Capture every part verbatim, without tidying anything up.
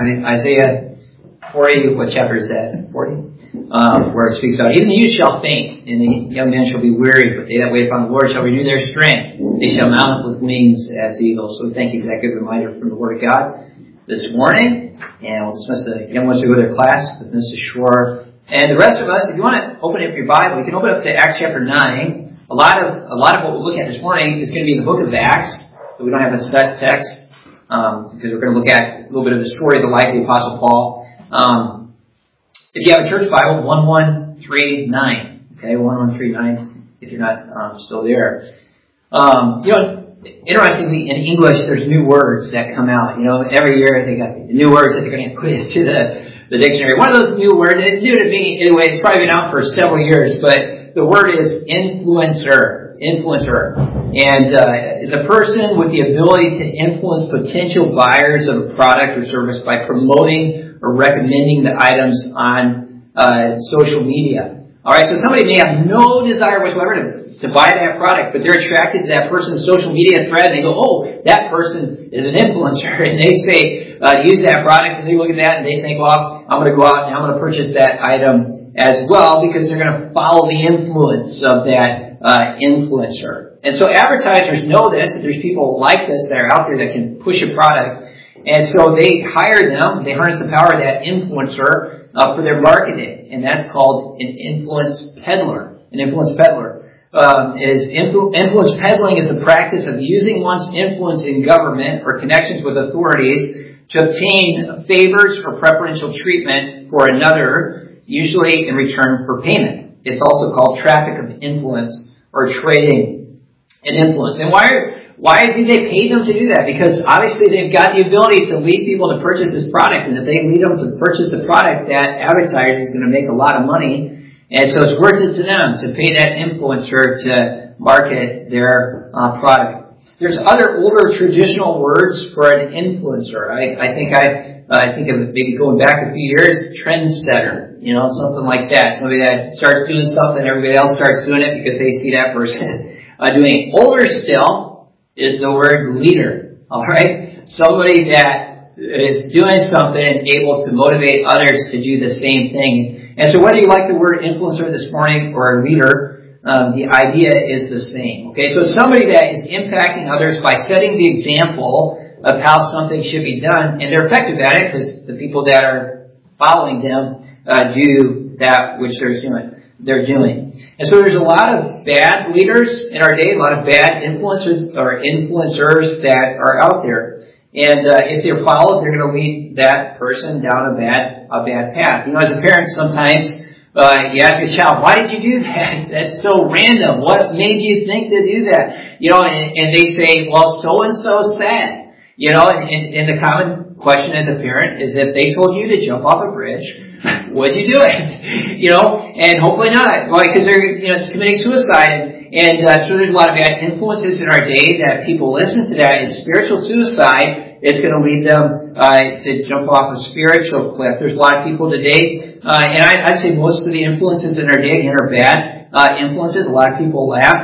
Isaiah forty, what chapter is that? forty? Um, where it speaks about, even the youth shall faint, and the young men shall be weary, but they that wait upon the Lord shall renew their strength. They shall mount up with wings as eagles. So thank you for that good reminder from the Word of God this morning. And we'll dismiss the young ones to go to their class with Mister Schwarr. And the rest of us, if you want to open up your Bible, you can open up to Acts chapter nine. A lot of a lot of what we're looking at this morning is going to be in the book of Acts. So we don't have a set text. Um, because we're going to look at a little bit of the story of the life of the Apostle Paul. Um, if you have a church Bible, one one three nine. Okay, one one three nine, if you're not um, still there. Um, you know, interestingly, in English, there's new words that come out. You know, every year they got new words that they're going to put into the, the dictionary. One of those new words, and it's new to me anyway, it's probably been out for several years, but the word is influencer. Influencer. And uh, is a person with the ability to influence potential buyers of a product or service by promoting or recommending the items on uh, social media. All right, so somebody may have no desire whatsoever to, to buy that product, but they're attracted to that person's social media thread, and they go, oh, that person is an influencer. And they say, uh, use that product, and they look at that, and they think, well, I'm going to go out and I'm going to purchase that item as well, because they're going to follow the influence of that uh, influencer. And so advertisers know this, that there's people like this that are out there that can push a product. And so they hire them, they harness the power of that influencer uh, for their marketing. And that's called an influence peddler. An influence peddler. Um, is influ- influence peddling is the practice of using one's influence in government or connections with authorities to obtain favors or preferential treatment for another, usually in return for payment. It's also called traffic of influence or trading in influence. And why are, why do they pay them to do that? Because obviously they've got the ability to lead people to purchase this product, and if they lead them to purchase the product, that advertiser is going to make a lot of money, and so it's worth it to them to pay that influencer to market their uh, product. There's other older traditional words for an influencer. I, I think I uh, I think of maybe going back a few years, trendsetter, you know, something like that. Somebody that starts doing something, everybody else starts doing it because they see that person uh, doing it. Older still is the word leader. All right, somebody that is doing something and able to motivate others to do the same thing. And so, whether you like the word influencer this morning or leader, Um, the idea is the same. Okay, so somebody that is impacting others by setting the example of how something should be done, and they're effective at it because the people that are following them uh, do that which they're doing. They're doing. And so there's a lot of bad leaders in our day, a lot of bad influencers or influencers that are out there. And uh, if they're followed, they're going to lead that person down a bad a bad path. You know, as a parent, sometimes Uh, you ask your child, why did you do that? That's so random. What made you think to do that? You know, and, and they say, well, so-and-so said. You know, and, and, and the common question as a parent is, if they told you to jump off a bridge, would you do it? You know, and hopefully not. Why? Because they're, you know, it's committing suicide. And, and uh, so there's a lot of bad influences in our day that people listen to that, and spiritual suicide is going to lead them uh, to jump off a spiritual cliff. There's a lot of people today, uh, and I, I'd say most of the influences in our day again are bad uh, influences. A lot of people laugh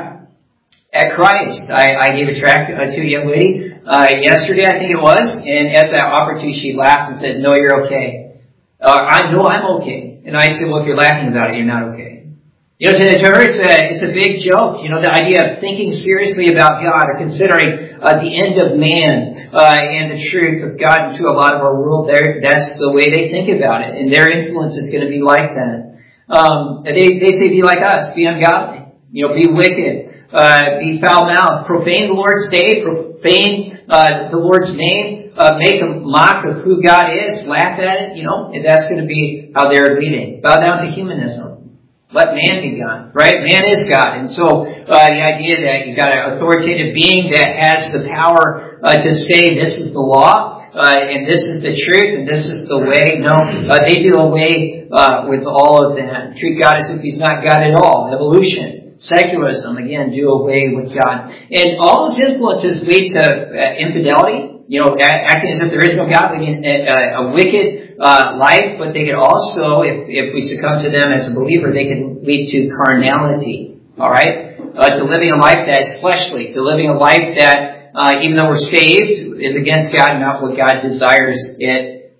at Christ. I, I gave a tract uh, to a young lady uh, yesterday, I think it was, and as I offered to, she laughed and said, "No, you're okay." Uh, I know I'm okay. And I said, "Well, if you're laughing about it, you're not okay." You know, to, to her, it's a, it's a big joke. You know, the idea of thinking seriously about God or considering uh, the end of man uh, and the truth of God into a lot of our world, there, that's the way they think about it. And their influence is going to be like that. Um, they, they say, be like us, be ungodly, you know, be wicked, uh, be foul-mouthed, profane the Lord's day, profane uh, the Lord's name, uh, make a mock of who God is, laugh at it, you know, and that's going to be how they're leading. Bow down to humanism. Let man be God, right? Man is God. And so uh, the idea that you've got an authoritative being that has the power uh, to say this is the law, uh, and this is the truth, and this is the way. No, uh, they do away uh, with all of that. Treat God as if He's not God at all. Evolution, secularism, again, do away with God. And all those influences lead to uh, infidelity, you know, acting as if there is no God, a, a, a wicked Uh, life, but they could also, if, if we succumb to them as a believer, they can lead to carnality, all right? Uh, to living a life that is fleshly, to living a life that, uh, even though we're saved, is against God, not what God desires it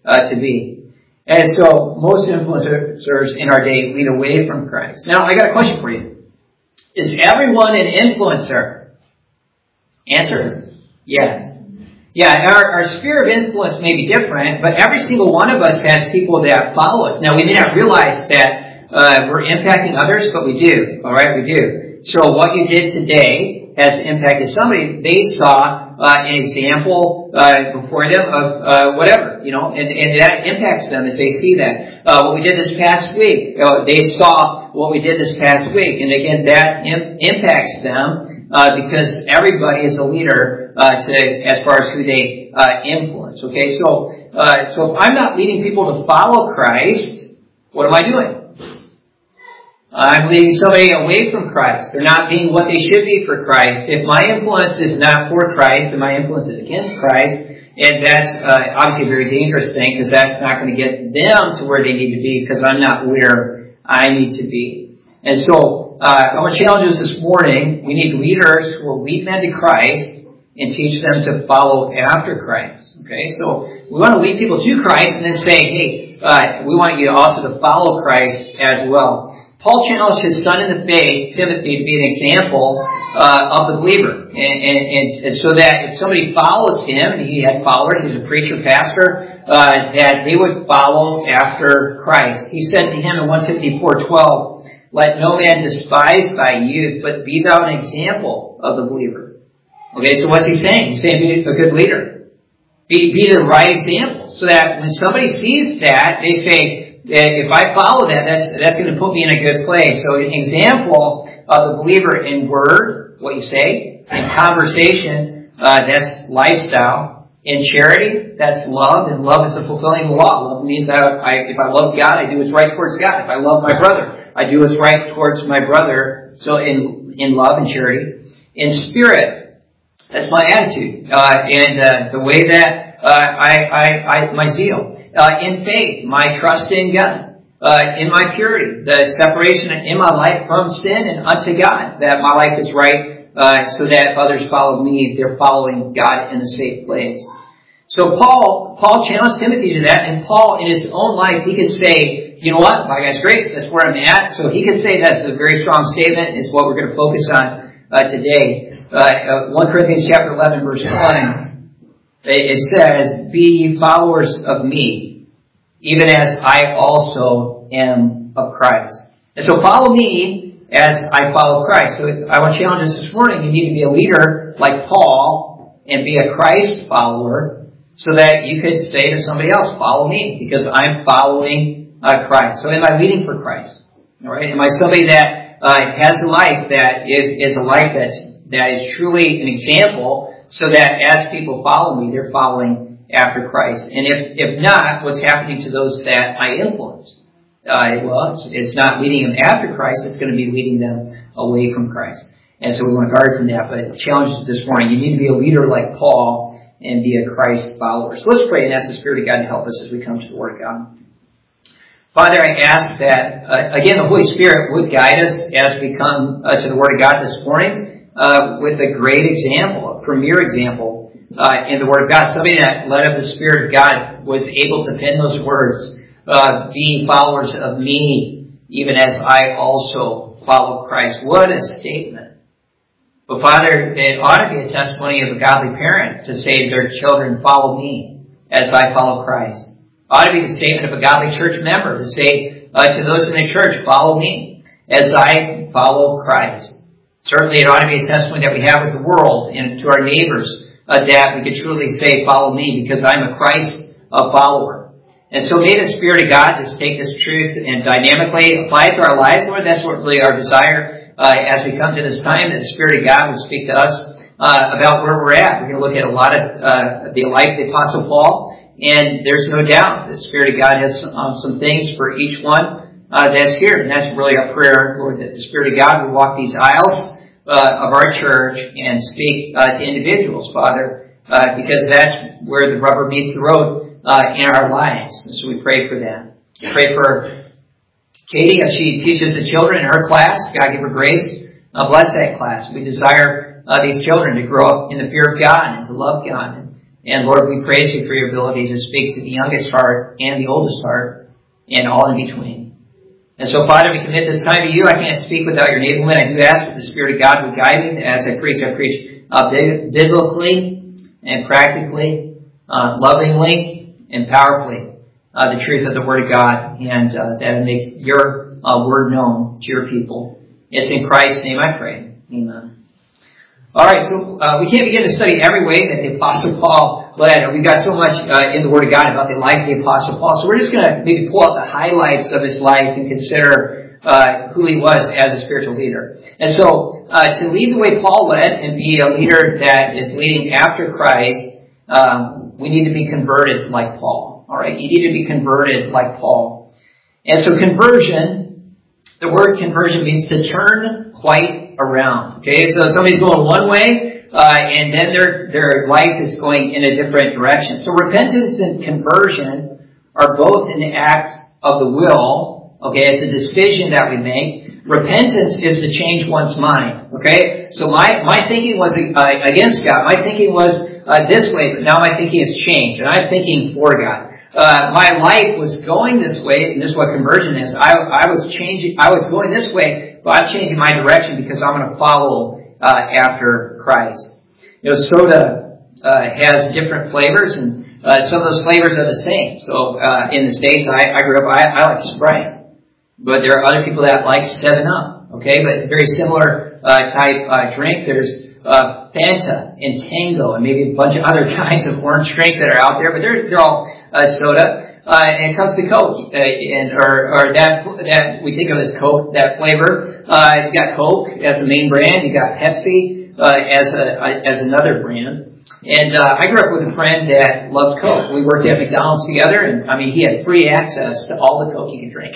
uh, to be. And so most influencers in our day lead away from Christ. Now, I got a question for you. Is everyone an influencer? Answer, yes. Yeah, our, our sphere of influence may be different, but every single one of us has people that follow us. Now, we may not realize that uh, we're impacting others, but we do. All right, we do. So what you did today has impacted somebody. They saw uh, an example uh, before them of uh, whatever, you know, and, and that impacts them as they see that. Uh, what we did this past week, uh, they saw what we did this past week, and again, that im- impacts them uh, because everybody is a leader uh, to as far as who they uh, influence. Okay, so uh, so if I'm not leading people to follow Christ, what am I doing? I'm leading somebody away from Christ. They're not being what they should be for Christ. If my influence is not for Christ and my influence is against Christ, and that's uh, obviously a very dangerous thing because that's not going to get them to where they need to be because I'm not where I need to be. And so uh, I want to challenge us this morning. We need leaders who will lead men to Christ and teach them to follow after Christ. Okay, so we want to lead people to Christ and then say, hey, uh, we want you also to follow Christ as well. Paul challenged his son in the faith, Timothy, to be an example uh, of the believer. And, and, and so that if somebody follows him, and he had followers, he's a preacher, pastor, uh, that they would follow after Christ. He said to him in First Timothy four twelve, let no man despise thy youth, but be thou an example of the believer. Okay, so what's he saying? He's saying be a good leader. Be, be the right example. So that when somebody sees that, they say, if I follow that, that's that's going to put me in a good place. So an example of the believer in word, what you say, in conversation, uh, that's lifestyle. In charity, that's love, and love is a fulfilling law. Love means I, I, if I love God, I do what's right towards God. If I love my brother, I do what's right towards my brother. So in in love and charity. In spirit, that's my attitude, uh, and uh, the way that uh, I, I, I, my zeal. Uh, in faith, my trust in God. Uh, in my purity, the separation in my life from sin and unto God, that my life is right, uh, so that if others follow me, they're following God in a safe place. So Paul, Paul challenged Timothy to that, and Paul, in his own life, he could say, you know what, by God's grace, that's where I'm at. So he could say that's a very strong statement. It's what we're going to focus on uh, today. Uh, uh, First Corinthians chapter eleven, verse one. It says, be ye followers of me, even as I also am of Christ. And so follow me as I follow Christ. So I want to challenge us this morning. You need to be a leader like Paul and be a Christ follower so that you could say to somebody else, follow me, because I'm following uh, Christ. So am I leading for Christ? All right? Am I somebody that uh, has a life that is, is a life that's, that is truly an example, so that as people follow me, they're following after Christ. And if, if not, what's happening to those that I influence? Uh, well, it's, it's not leading them after Christ, it's going to be leading them away from Christ. And so we want to guard from that. But challenge this morning, you need to be a leader like Paul and be a Christ follower. So let's pray and ask the Spirit of God to help us as we come to the Word of God. Father, I ask that, uh, again, the Holy Spirit would guide us as we come uh, to the Word of God this morning. Uh, with a great example, a premier example uh, in the Word of God. Somebody that, led of the Spirit of God, was able to pen those words, uh, be followers of me, even as I also follow Christ. What a statement. But Father, it ought to be a testimony of a godly parent to say to their children, follow me as I follow Christ. It ought to be the statement of a godly church member to say uh, to those in the church, follow me as I follow Christ. Certainly it ought to be a testimony that we have with the world and to our neighbors uh, that we could truly say, follow me, because I'm a Christ uh, follower. And so may the Spirit of God just take this truth and dynamically apply it to our lives, Lord. That's what really our desire uh, as we come to this time, that the Spirit of God would speak to us uh, about where we're at. We're going to look at a lot of uh, the life of the Apostle Paul, and there's no doubt the Spirit of God has um, some things for each one uh, that's here. And that's really our prayer, Lord, that the Spirit of God would walk these aisles Uh, of our church and speak uh, to individuals, Father, uh, because that's where the rubber meets the road uh, in our lives. And so we pray for that. We pray for Katie as she teaches the children in her class. God give her grace. Uh, bless that class. We desire uh, these children to grow up in the fear of God and to love God and, And Lord, we praise you for your ability to speak to the youngest heart and the oldest heart and all in between. And so, Father, we commit this time to you. I can't speak without your enablement. I do ask that the Spirit of God would guide me as I preach. I preach uh, biblically and practically, uh, lovingly and powerfully, uh, the truth of the Word of God, and uh, that it makes your uh, Word known to your people. It's in Christ's name I pray. Amen. All right, so uh, we can't begin to study every way that the Apostle Paul led. We've got so much uh, in the Word of God about the life of the Apostle Paul, so we're just going to maybe pull out the highlights of his life and consider uh, who he was as a spiritual leader. And so, uh, to lead the way Paul led and be a leader that is leading after Christ, um, we need to be converted like Paul. All right, you need to be converted like Paul. And so, conversion, the word conversion means to turn quite around. Okay, so somebody's going one way, uh, and then their their life is going in a different direction. So repentance and conversion are both an act of the will. Okay, it's a decision that we make. Repentance is to change one's mind. Okay, so my my thinking was uh, against God. My thinking was uh, this way, but now my thinking has changed, and I'm thinking for God. Uh, my life was going this way, and this is what conversion is. I, I was changing, I was going this way, but I'm changing my direction because I'm going to follow uh, after Christ. You know, soda uh, has different flavors, and uh, some of those flavors are the same. So uh, in the States, I, I grew up, I, I like Sprite, but there are other people that like seven up. Okay, but very similar uh, type uh, drink. There's uh, Fanta and Tango, and maybe a bunch of other kinds of orange drink that are out there, but they're they're all Uh, soda, uh, and it comes to Coke, uh, and or, or that that we think of as Coke, that flavor. Uh, you got Coke as the main brand. You got Pepsi uh, as a as another brand. And uh, I grew up with a friend that loved Coke. We worked at McDonald's together, and I mean, he had free access to all the Coke he could drink.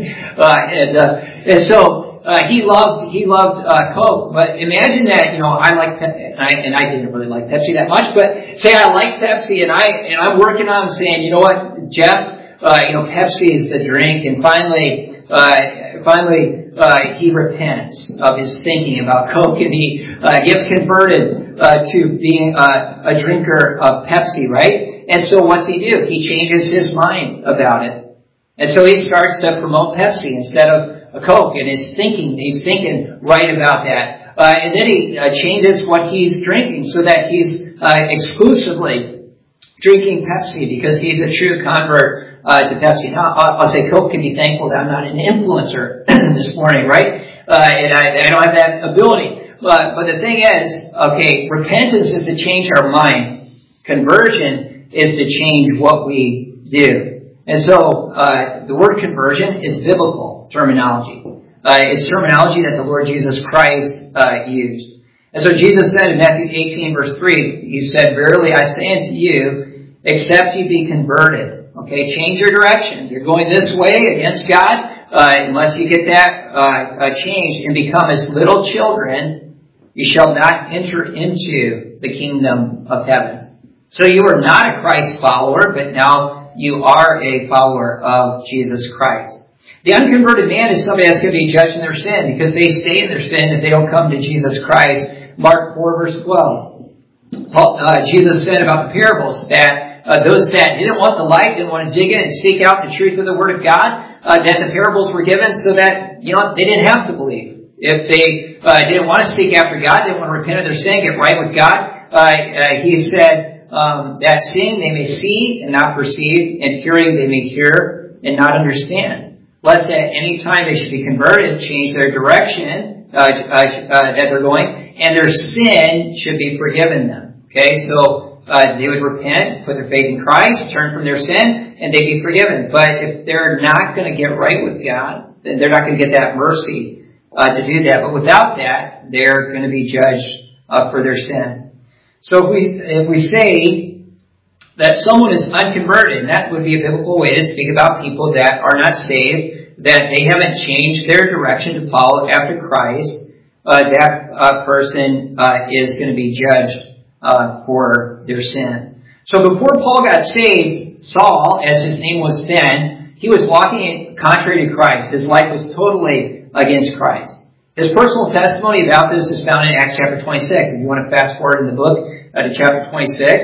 uh, and uh, and so. Uh, he loved he loved uh, Coke, but imagine that you know I like Pepsi, and I, and I didn't really like Pepsi that much. But say I like Pepsi, and I and I'm working on saying, you know what, Jeff, uh, you know Pepsi is the drink, and finally, uh, finally uh, he repents of his thinking about Coke, and he uh, gets converted uh, to being uh, a drinker of Pepsi, right? And so what's he do? He changes his mind about it, and so he starts to promote Pepsi instead of a Coke, and his thinking, he's thinking right about that. Uh, and then he uh, changes what he's drinking so that he's uh, exclusively drinking Pepsi because he's a true convert uh, to Pepsi. Now, I'll, I'll say Coke can be thankful that I'm not an influencer this morning, right? Uh, and I, I don't have that ability. But, but the thing is, okay, repentance is to change our mind. Conversion is to change what we do. And so, uh, the word conversion is biblical terminology. Uh, it's terminology that the Lord Jesus Christ, uh, used. And so Jesus said in Matthew eighteen verse three, he said, "Verily I say unto you, except you be converted." Okay, change your direction. You're going this way against God, uh, unless you get that, uh, uh, changed and become as little children, you shall not enter into the kingdom of heaven. So you are not a Christ follower, but now you are a follower of Jesus Christ. The unconverted man is somebody that's going to be judged in their sin because they stay in their sin if they don't come to Jesus Christ. Mark four verse twelve. Paul, uh, Jesus said about the parables that uh, those that didn't want the light, didn't want to dig in and seek out the truth of the Word of God, uh, that the parables were given so that, you know, they didn't have to believe. If they uh, didn't want to seek after God, didn't want to repent of their sin, get right with God, uh, uh, he said, Um, that seeing they may see and not perceive, and hearing they may hear and not understand. Lest at any time they should be converted, change their direction uh, uh, uh, that they're going, and their sin should be forgiven them. Okay, so uh, they would repent, put their faith in Christ, turn from their sin, and they'd be forgiven. But if they're not going to get right with God, then they're not going to get that mercy uh, to do that. But without that, they're going to be judged uh, for their sin. So if we if we say that someone is unconverted, and that would be a biblical way to speak about people that are not saved, that they haven't changed their direction to follow after Christ, uh, that uh, person uh, is going to be judged uh, for their sin. So before Paul got saved, Saul, as his name was then, he was walking contrary to Christ. His life was totally against Christ. His personal testimony about this is found in Acts chapter twenty-six. If you want to fast forward in the book uh, to chapter twenty-six,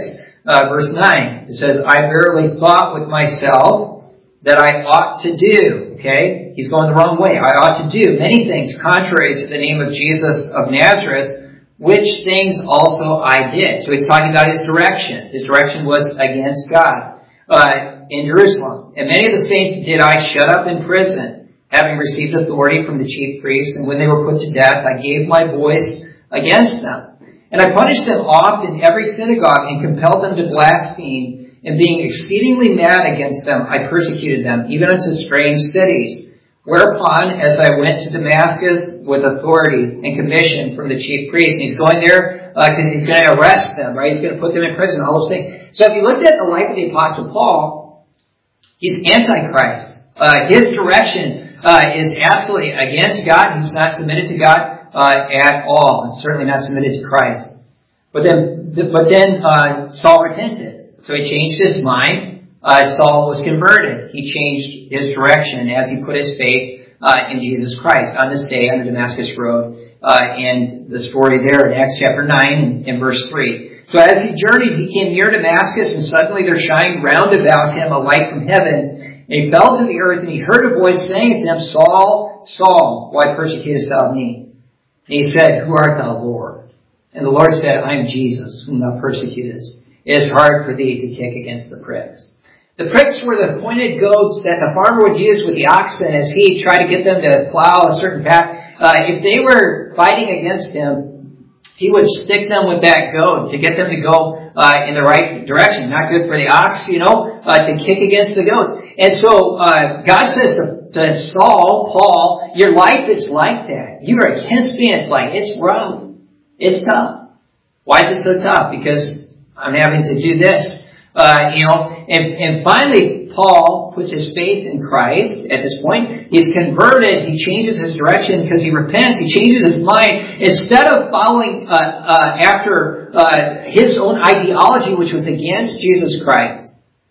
uh, verse nine. It says, I verily thought with myself that I ought to do. Okay? He's going the wrong way. I ought to do many things contrary to the name of Jesus of Nazareth, which things also I did. So he's talking about his direction. His direction was against God uh, in Jerusalem. And many of the saints did I shut up in prison, having received authority from the chief priests. And when they were put to death, I gave my voice against them. And I punished them oft in every synagogue and compelled them to blaspheme. And being exceedingly mad against them, I persecuted them, even unto strange cities. Whereupon, as I went to Damascus with authority and commission from the chief priest, and he's going there because uh, he's going to arrest them, right? He's going to put them in prison, all those things. So if you looked at the life of the Apostle Paul, he's antichrist. Uh, his direction uh, is absolutely against God. He's not submitted to God uh, at all, and certainly not submitted to Christ. But then, but then uh, Saul repented, so he changed his mind. Uh, Saul was converted. He changed his direction as he put his faith uh, in Jesus Christ on this day on the Damascus Road. Uh, and the story there in Acts chapter nine and, and verse three. So as he journeyed, he came near Damascus, and suddenly there shined round about him a light from heaven. And he fell to the earth, and he heard a voice saying to him, Saul, Saul, why persecutest thou me? And he said, Who art thou, Lord? And the Lord said, I am Jesus, whom thou persecutest. It is hard for thee to kick against the pricks. The pricks were the pointed goads that the farmer would use with the oxen as he tried to get them to plow a certain path. Uh, if they were fighting against him, he would stick them with that goad to get them to go uh, in the right direction. Not good for the ox, you know, uh, to kick against the goads. And so uh, God says to, to Saul, Paul, your life is like that. You are against me. It's like, it's rough. It's tough. Why is it so tough? Because I'm having to do this. Uh, you know, and, and finally, Paul puts his faith in Christ at this point. He's converted. He changes his direction because he repents. He changes his mind. Instead of following uh, uh, after uh, his own ideology, which was against Jesus Christ,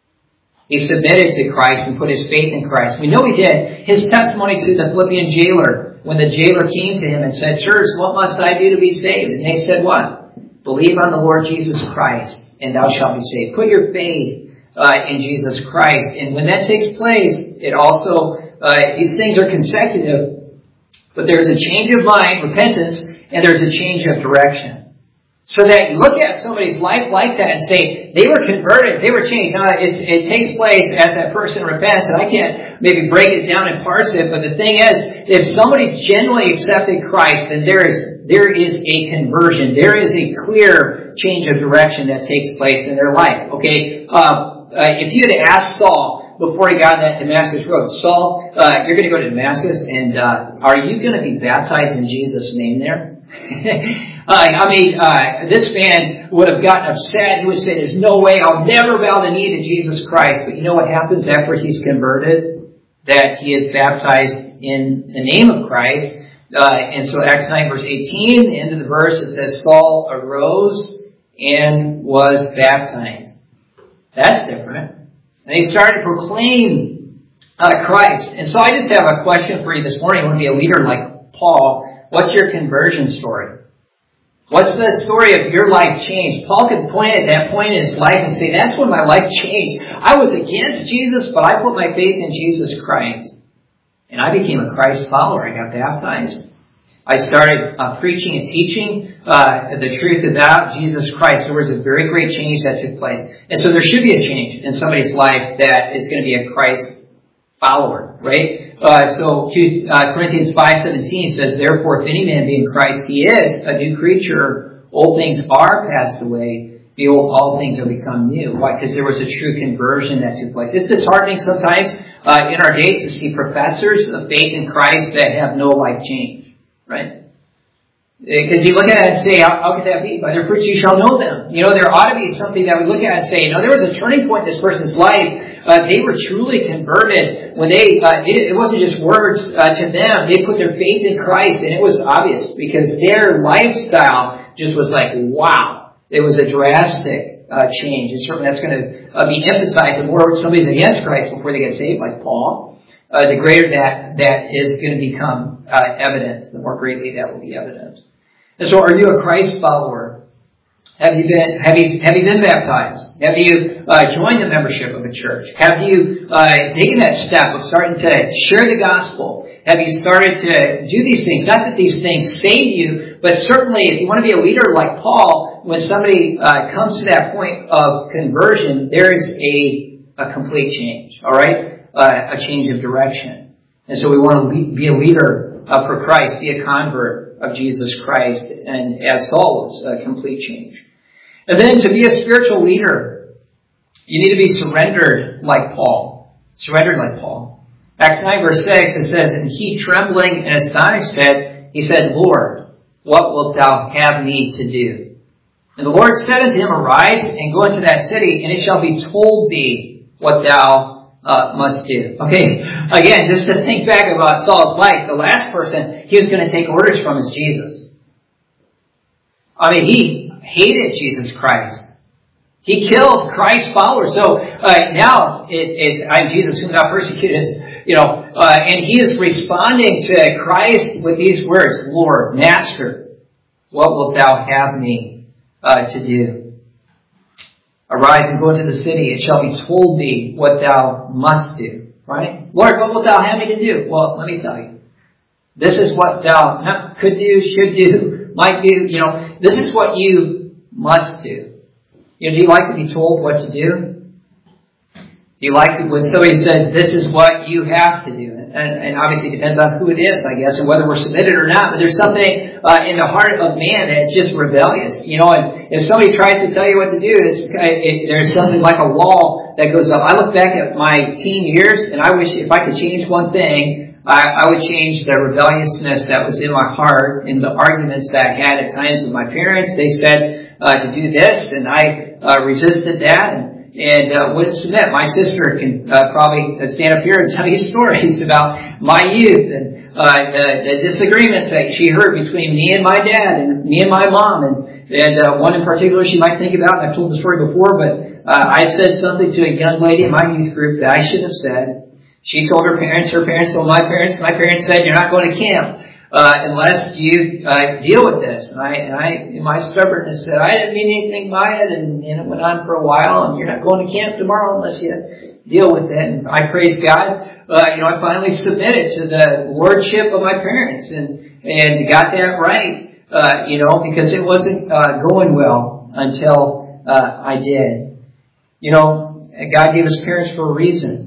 he submitted to Christ and put his faith in Christ. We know he did. His testimony to the Philippian jailer, when the jailer came to him and said, Sirs, what must I do to be saved? And they said what? Believe on the Lord Jesus Christ, and thou shalt be saved. Put your faith uh, in Jesus Christ. And when that takes place, it also, uh, these things are consecutive, but there's a change of mind, repentance, and there's a change of direction. So that you look at somebody's life like that and say, they were converted, they were changed. Now, it's, it takes place as that person repents, and I can't maybe break it down and parse it, but the thing is, if somebody's genuinely accepted Christ, then there is there is a conversion. There is a clear change of direction that takes place in their life. Okay, uh, uh, if you had asked Saul before he got on that Damascus road, Saul, uh, you're going to go to Damascus, and uh, are you going to be baptized in Jesus' name there? uh, I mean, uh, this man would have gotten upset. He would say, there's no way, I'll never bow the knee to Jesus Christ. But you know what happens after he's converted? That he is baptized in the name of Christ. Uh, and so Acts nine verse eighteen, the end of the verse, it says, Saul arose and was baptized. That's different. And he started to proclaim uh, Christ. And so I just have a question for you this morning. You want to be a leader like Paul. What's your conversion story? What's the story of your life changed? Paul could point at that point in his life and say, that's when my life changed. I was against Jesus, but I put my faith in Jesus Christ. And I became a Christ follower. I got baptized. I started uh, preaching and teaching uh, the truth about Jesus Christ. There was a very great change that took place. And so there should be a change in somebody's life that is going to be a Christ follower, right? Uh, so uh, Corinthians five seventeen says, Therefore, if any man be in Christ, he is a new creature. Old things are passed away. Behold, all things are become new. Why? Because there was a true conversion that took place. It's disheartening sometimes uh, in our days to see professors of faith in Christ that have no life change, right? Because you look at it and say, how, how could that be? By their fruits you shall know them. You know, there ought to be something that we look at and say, you know, there was a turning point in this person's life. Uh, they were truly converted when they, uh, it, it wasn't just words uh, to them. They put their faith in Christ, and it was obvious because their lifestyle just was like, wow. It was a drastic uh, change. And certainly that's going to uh, be emphasized. The more somebody's against Christ before they get saved, like Paul, uh, the greater that that is going to become uh, evident. The more greatly that will be evident. And so are you a Christ follower? Have you been, have you, have you been baptized? Have you uh, joined the membership of a church? Have you uh, taken that step of starting to share the gospel? Have you started to do these things? Not that these things save you, but certainly if you want to be a leader like Paul, when somebody uh, comes to that point of conversion, there is a, a complete change, all right? Uh, a change of direction. And so we want to be a leader uh, for Christ, be a convert of Jesus Christ, and as Saul was, a complete change. And then to be a spiritual leader, you need to be surrendered like Paul. Surrendered like Paul. Acts nine verse six, it says, and he trembling and astonished said, he said, Lord, what wilt thou have me to do? And the Lord said unto him, arise and go into that city, and it shall be told thee what thou uh, must do. Okay, again, just to think back about Saul's life, the last person he was going to take orders from is Jesus. I mean, he hated Jesus Christ. He killed Christ's followers. So uh, now it, it's I'm Jesus whom thou persecutest, you know, uh, and he is responding to Christ with these words: Lord, Master, what wilt thou have me uh, to do? Arise and go into the city; it shall be told thee what thou must do. Right, Lord, what wilt thou have me to do? Well, let me tell you, this is what thou could do, should do. Might do, you know, this is what you must do. You know, do you like to be told what to do? Do you like to, when somebody says, this is what you have to do? And, and obviously it depends on who it is, I guess, and whether we're submitted or not. But there's something uh, in the heart of man that's just rebellious. You know, and if somebody tries to tell you what to do, it's, it, there's something like a wall that goes up. I look back at my teen years, and I wish if I could change one thing, I, I would change the rebelliousness that was in my heart and the arguments that I had at times with my parents. They said uh, to do this, and I uh, resisted that and, and uh, wouldn't submit. My sister can uh, probably stand up here and tell you stories about my youth and uh, the, the disagreements that she heard between me and my dad and me and my mom. And, and uh, one in particular she might think about, and I've told the story before, but uh, I said something to a young lady in my youth group that I shouldn't have said. She told her parents, her parents told my parents, my parents said, you're not going to camp uh, unless you uh, deal with this. And I, and I, in my stubbornness, said, I didn't mean anything by it, and, and it went on for a while, and you're not going to camp tomorrow unless you deal with it. And I praise God, uh, you know, I finally submitted to the lordship of my parents and, and got that right, uh, you know, because it wasn't uh, going well until uh, I did. You know, God gave us parents for a reason.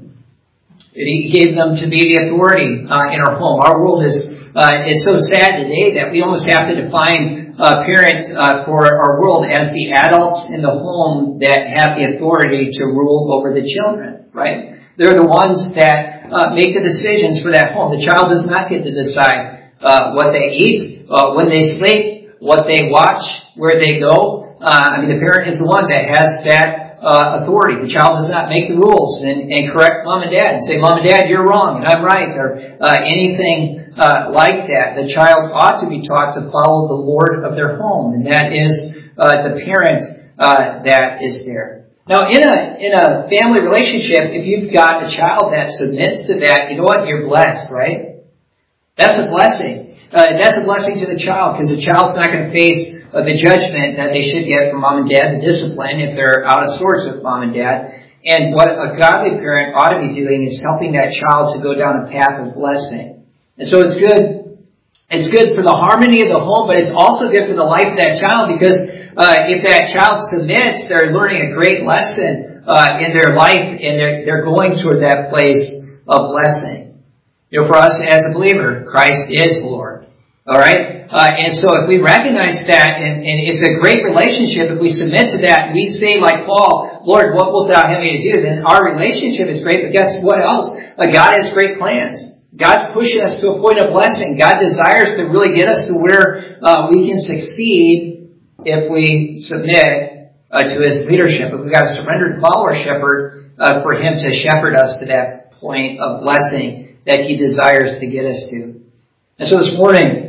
He gave them to be the authority uh, in our home. Our world is uh, it's so sad today that we almost have to define uh, parents uh, for our world as the adults in the home that have the authority to rule over the children, right? They're the ones that uh, make the decisions for that home. The child does not get to decide uh, what they eat, uh, when they sleep, what they watch, where they go. Uh, I mean, the parent is the one that has that Uh, authority. The child does not make the rules and, and correct mom and dad and say, Mom and Dad, you're wrong and I'm right, or uh, anything uh, like that. The child ought to be taught to follow the Lord of their home, and that is uh, the parent uh, that is there. Now, in a in a family relationship, if you've got a child that submits to that, you know what? You're blessed, right? That's a blessing. Uh, that's a blessing to the child, because the child's not going to face uh, the judgment that they should get from mom and dad, the discipline if they're out of sorts with mom and dad. And what a godly parent ought to be doing is helping that child to go down a path of blessing. And so it's good. It's good for the harmony of the home, but it's also good for the life of that child, because uh, if that child submits, they're learning a great lesson uh, in their life, and they're, they're going toward that place of blessing. You know, for us as a believer, Christ is Lord. All right? Uh, and so if we recognize that, and, and it's a great relationship, if we submit to that, and we say like Paul, Lord, what wilt thou have me to do? Then our relationship is great, but guess what else? Uh, God has great plans. God's pushing us to a point of blessing. God desires to really get us to where uh, we can succeed if we submit uh, to His leadership. If we've got a surrendered follower shepherd uh, for Him to shepherd us to that point of blessing that He desires to get us to. And so this morning,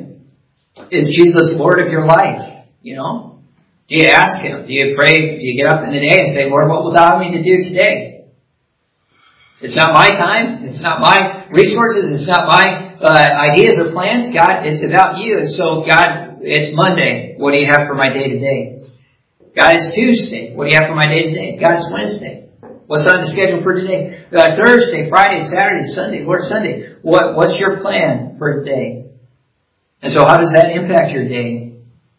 is Jesus Lord of your life? You know? Do you ask Him? Do you pray? Do you get up in the day and say, Lord, what will thou have me to do today? It's not my time. It's not my resources. It's not my uh, ideas or plans. God, it's about you. And so, God, it's Monday. What do you have for my day today? God is Tuesday. What do you have for my day today? God's Wednesday. What's on the schedule for today? Uh, Thursday, Friday, Saturday, Sunday, Lord Sunday. What, what's your plan for today? And so how does that impact your day?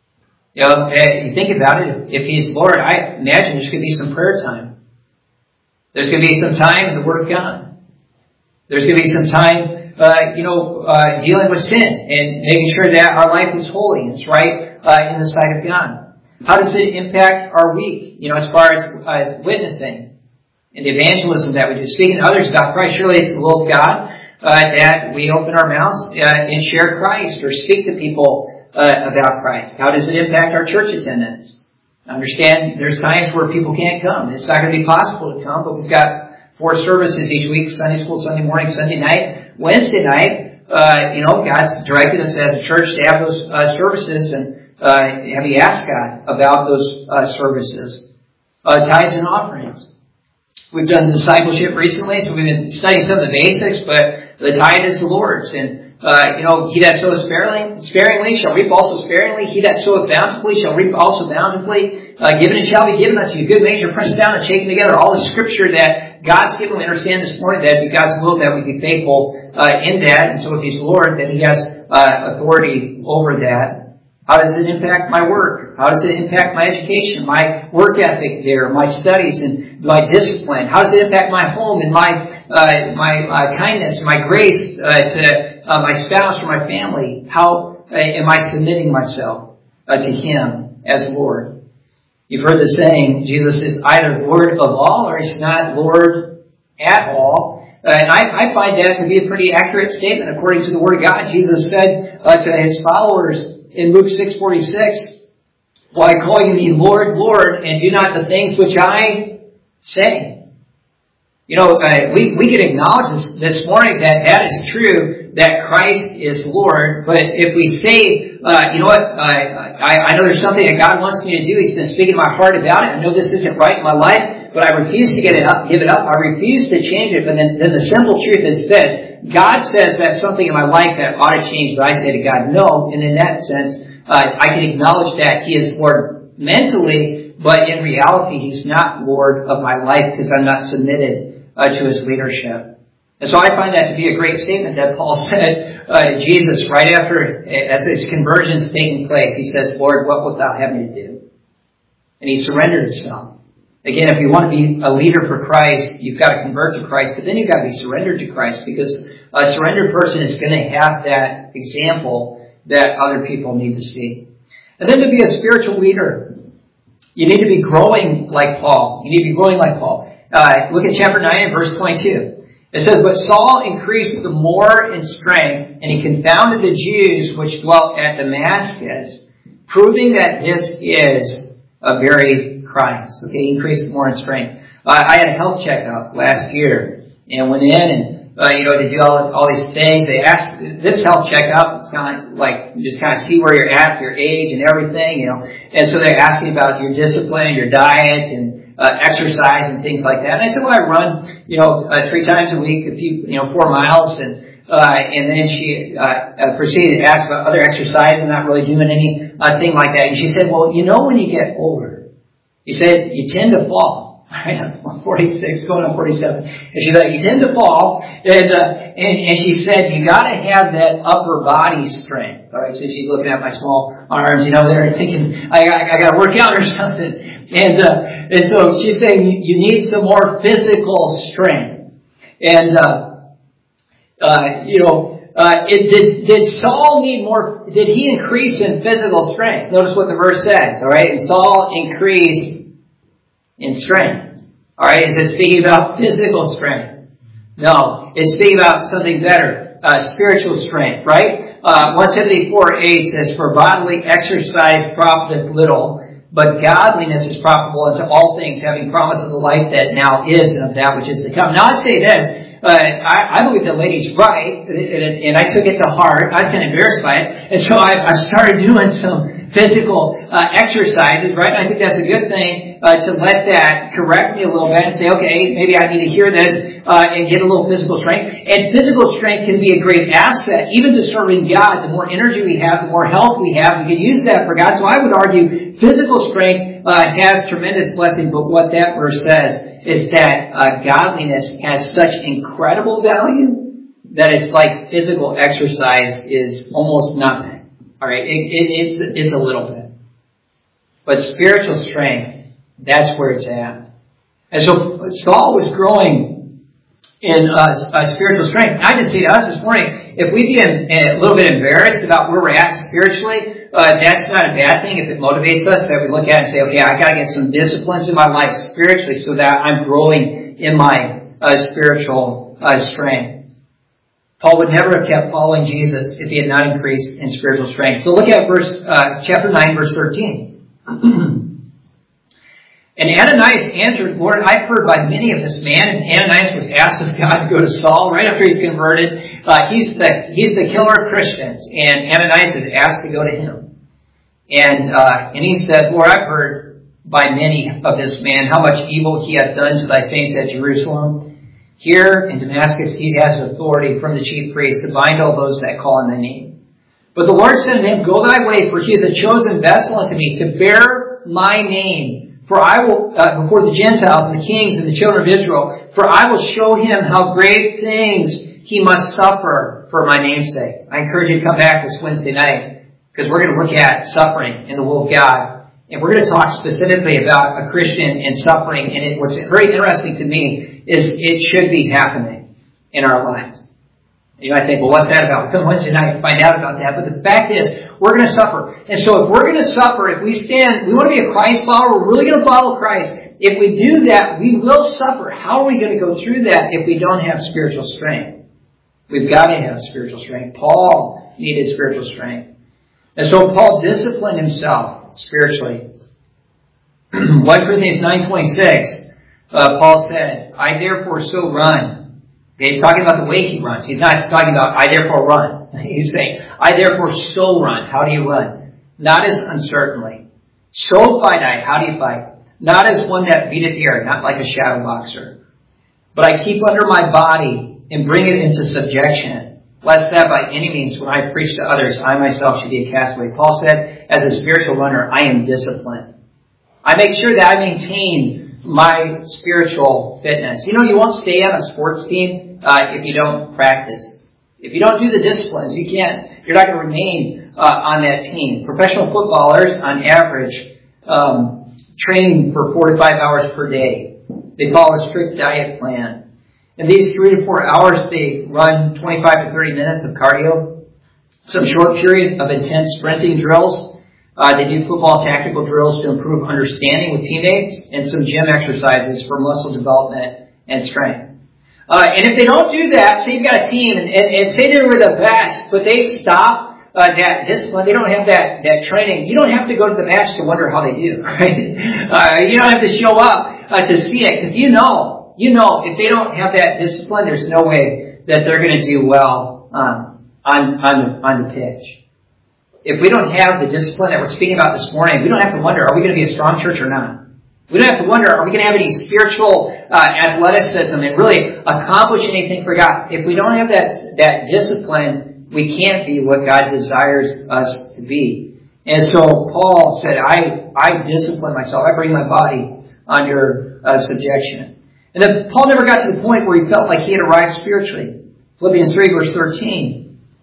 You know, you think about it. If He's Lord, I imagine there's going to be some prayer time. There's going to be some time in the Word of God. There's going to be some time, uh, you know, uh, dealing with sin and making sure that our life is holy and it's right uh, in the sight of God. How does it impact our week? You know, as far as uh, witnessing and the evangelism that we do, speaking to others about Christ. Surely it's the will of God uh, that we open our mouths uh, and share Christ or speak to people Uh, about Christ. How does it impact our church attendance? Understand there's times where people can't come. It's not going to be possible to come, but we've got four services each week, Sunday school, Sunday morning, Sunday night, Wednesday night. Uh, you know, God's directed us as a church to have those uh, services and uh, have you asked God about those uh, services. Uh, tithes and offerings. We've done discipleship recently, so we've been studying some of the basics, but the tithe is the Lord's. And Uh, you know, he that soweth sparingly, sparingly shall reap also sparingly. He that soweth bountifully shall reap also bountifully. Uh, given it shall be given unto you. Good measure, pressed down and shaken together. All the scripture that God's given, we understand this morning that it be God's will that we be faithful uh, in that. And so if He's Lord, then He has uh, authority over that. How does it impact my work? How does it impact my education, my work ethic there, my studies and my discipline? How does it impact my home and my uh, my uh, kindness, my grace uh, to Uh, my spouse or my family? How uh, am I submitting myself uh, to Him as Lord? You've heard the saying, Jesus is either Lord of all or He's not Lord at all. Uh, and I, I find that to be a pretty accurate statement according to the Word of God. Jesus said uh, to His followers in Luke six forty-six, "Why call you me Lord, Lord, and do not the things which I say?" You know, uh, we, we can acknowledge this, this morning that that is true, that Christ is Lord. But if we say, uh, you know what, uh, I, I know there's something that God wants me to do. He's been speaking to my heart about it. I know this isn't right in my life, but I refuse to get it up, give it up. I refuse to change it. But then, then the simple truth is this. God says that's something in my life that ought to change. But I say to God, no. And in that sense, uh, I can acknowledge that He is Lord mentally, but in reality, He's not Lord of my life because I'm not submitted Uh, to His leadership. And so I find that to be a great statement that Paul said, uh, Jesus, right after, as his conversion is taking place, he says, "Lord, what wilt thou have me to do?" And he surrendered himself. Again, if you want to be a leader for Christ, you've got to convert to Christ, but then you've got to be surrendered to Christ, because a surrendered person is going to have that example that other people need to see. And then to be a spiritual leader, you need to be growing like Paul. You need to be growing like Paul. Uh, look at chapter nine and verse twenty-two. It says, "But Saul increased the more in strength, and he confounded the Jews which dwelt at Damascus, proving that this is a very Christ." Okay, he increased more in strength. Uh, I had a health checkup last year, and went in, and uh, you know, they do all, all these things. They ask this health checkup. It's kind of like you just kind of see where you're at, your age, and everything, you know. And so they're asking about your discipline, your diet, and Uh, exercise and things like that. And I said, well, I run, you know, uh, three times a week, a few, you know, four miles. And, uh, and then she, uh, uh, proceeded to ask about other exercise. I'm not really doing any, uh, thing like that. And she said, well, you know, when you get older, you said you tend to fall. I'm forty-six, going on forty-seven. And she's like, you tend to fall. And, uh, and, and she said, you gotta have that upper body strength. All right. So she's looking at my small arms, you know, there and thinking, I, I, I gotta work out or something. And, uh, And so she's saying you need some more physical strength. And, uh, uh, you know, uh, it, did, did Saul need more, did he increase in physical strength? Notice what the verse says, alright? And Saul increased in strength. Alright, is it speaking about physical strength? No, it's speaking about something better, uh, spiritual strength, right? Uh, one Timothy four eight says, "For bodily exercise profiteth little, but godliness is profitable unto all things, having promise of the life that now is and of that which is to come." Now, I say this, uh, I, I believe the lady's right, and, and I took it to heart. I was kind of embarrassed by it, and so I, I started doing some physical uh, exercises, right? And I think that's a good thing uh, to let that correct me a little bit and say, okay, maybe I need to hear this uh, and get a little physical strength. And physical strength can be a great asset, even to serving God. The more energy we have, the more health we have, we can use that for God. So I would argue physical strength uh, has tremendous blessing, but what that verse says is that uh, godliness has such incredible value that it's like physical exercise is almost nothing. All right, it, it, it's it's a little bit, but spiritual strength, that's where it's at. And so Saul was growing in uh, uh, spiritual strength. I just say to us this morning, if we get a little bit embarrassed about where we're at spiritually, uh, that's not a bad thing. If it motivates us, that we look at it and say, okay, I got to get some disciplines in my life spiritually so that I'm growing in my uh, spiritual uh, strength. Paul would never have kept following Jesus if he had not increased in spiritual strength. So look at verse uh, chapter nine, verse thirteen. And Ananias answered, Lord, I've heard by many of this man. And Ananias was asked of God to go to Saul right after he's converted. Uh, he's the he's the killer of Christians, and Ananias is asked to go to him. And uh, and he said, Lord, I've heard by many of this man how much evil he hath done to thy saints at Jerusalem. Here in Damascus he has authority from the chief priest to bind all those that call on thy name. But the Lord said to him, Go thy way, for he is a chosen vessel unto me to bear my name. For I will, uh, before the Gentiles and the kings and the children of Israel, for I will show him how great things he must suffer for my name's sake. I encourage you to come back this Wednesday night, because we're going to look at suffering in the will of God. And we're going to talk specifically about a Christian and suffering. And it, what's very interesting to me is it should be happening in our lives. You might think, well, what's that about? Come Wednesday night and find out about that. But the fact is, we're going to suffer. And so if we're going to suffer, if we stand, we want to be a Christ follower, we're really going to follow Christ. If we do that, we will suffer. How are we going to go through that if we don't have spiritual strength? We've got to have spiritual strength. Paul needed spiritual strength. And so Paul disciplined himself spiritually. First Corinthians nine twenty-six, uh, Paul said, I therefore so run. Okay, he's talking about the way he runs. He's not talking about, I therefore run. He's saying, I therefore so run. How do you run? Not as uncertainly. So fight I. How do you fight? Not as one that beateth the air, not like a shadow boxer. But I keep under my body and bring it into subjection, lest that by any means, when I preach to others, I myself should be a castaway. Paul said, as a spiritual runner, I am disciplined. I make sure that I maintain my spiritual fitness. You know, you won't stay on a sports team uh, if you don't practice. If you don't do the disciplines, you can't. You're not going to remain uh, on that team. Professional footballers, on average, um, train for four to five hours per day. They follow a strict diet plan. In these three to four hours, they run twenty-five to thirty minutes of cardio, some short period of intense sprinting drills. Uh, they do football tactical drills to improve understanding with teammates, and some gym exercises for muscle development and strength. Uh, and if they don't do that, say you've got a team, and, and, and say they were the best, but they stop uh, that discipline, they don't have that, that training, you don't have to go to the match to wonder how they do, right? Uh, you don't have to show up uh, to see it, because you know, you know, if they don't have that discipline, there's no way that they're going to do well um, on, on, the, on the pitch. If we don't have the discipline that we're speaking about this morning, we don't have to wonder, are we going to be a strong church or not? We don't have to wonder, are we going to have any spiritual uh, athleticism and really accomplish anything for God? If we don't have that, that discipline, we can't be what God desires us to be. And so Paul said, I, I discipline myself. I bring my body under uh, subjection. And then Paul never got to the point where he felt like he had arrived spiritually. Philippians three, verse thirteen.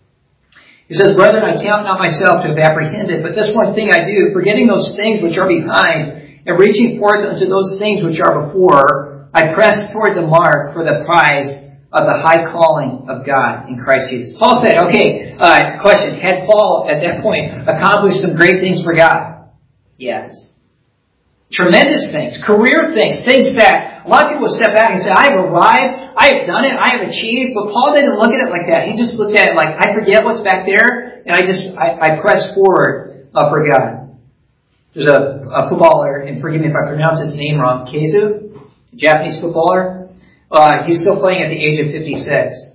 He says, Brethren, I count not myself to have apprehended, but this one thing I do, forgetting those things which are behind, and reaching forth unto those things which are before, I press toward the mark for the prize of the high calling of God in Christ Jesus. Paul said, okay, uh, question, had Paul at that point accomplished some great things for God? Yes. Tremendous things, career things, things that a lot of people step back and say, I have arrived, I have done it, I have achieved, but Paul didn't look at it like that. He just looked at it like, I forget what's back there, and I just, I, I press forward uh, for God. There's a, a footballer, and forgive me if I pronounce his name wrong, Keizu, a Japanese footballer. Uh, he's still playing at the age of fifty-six.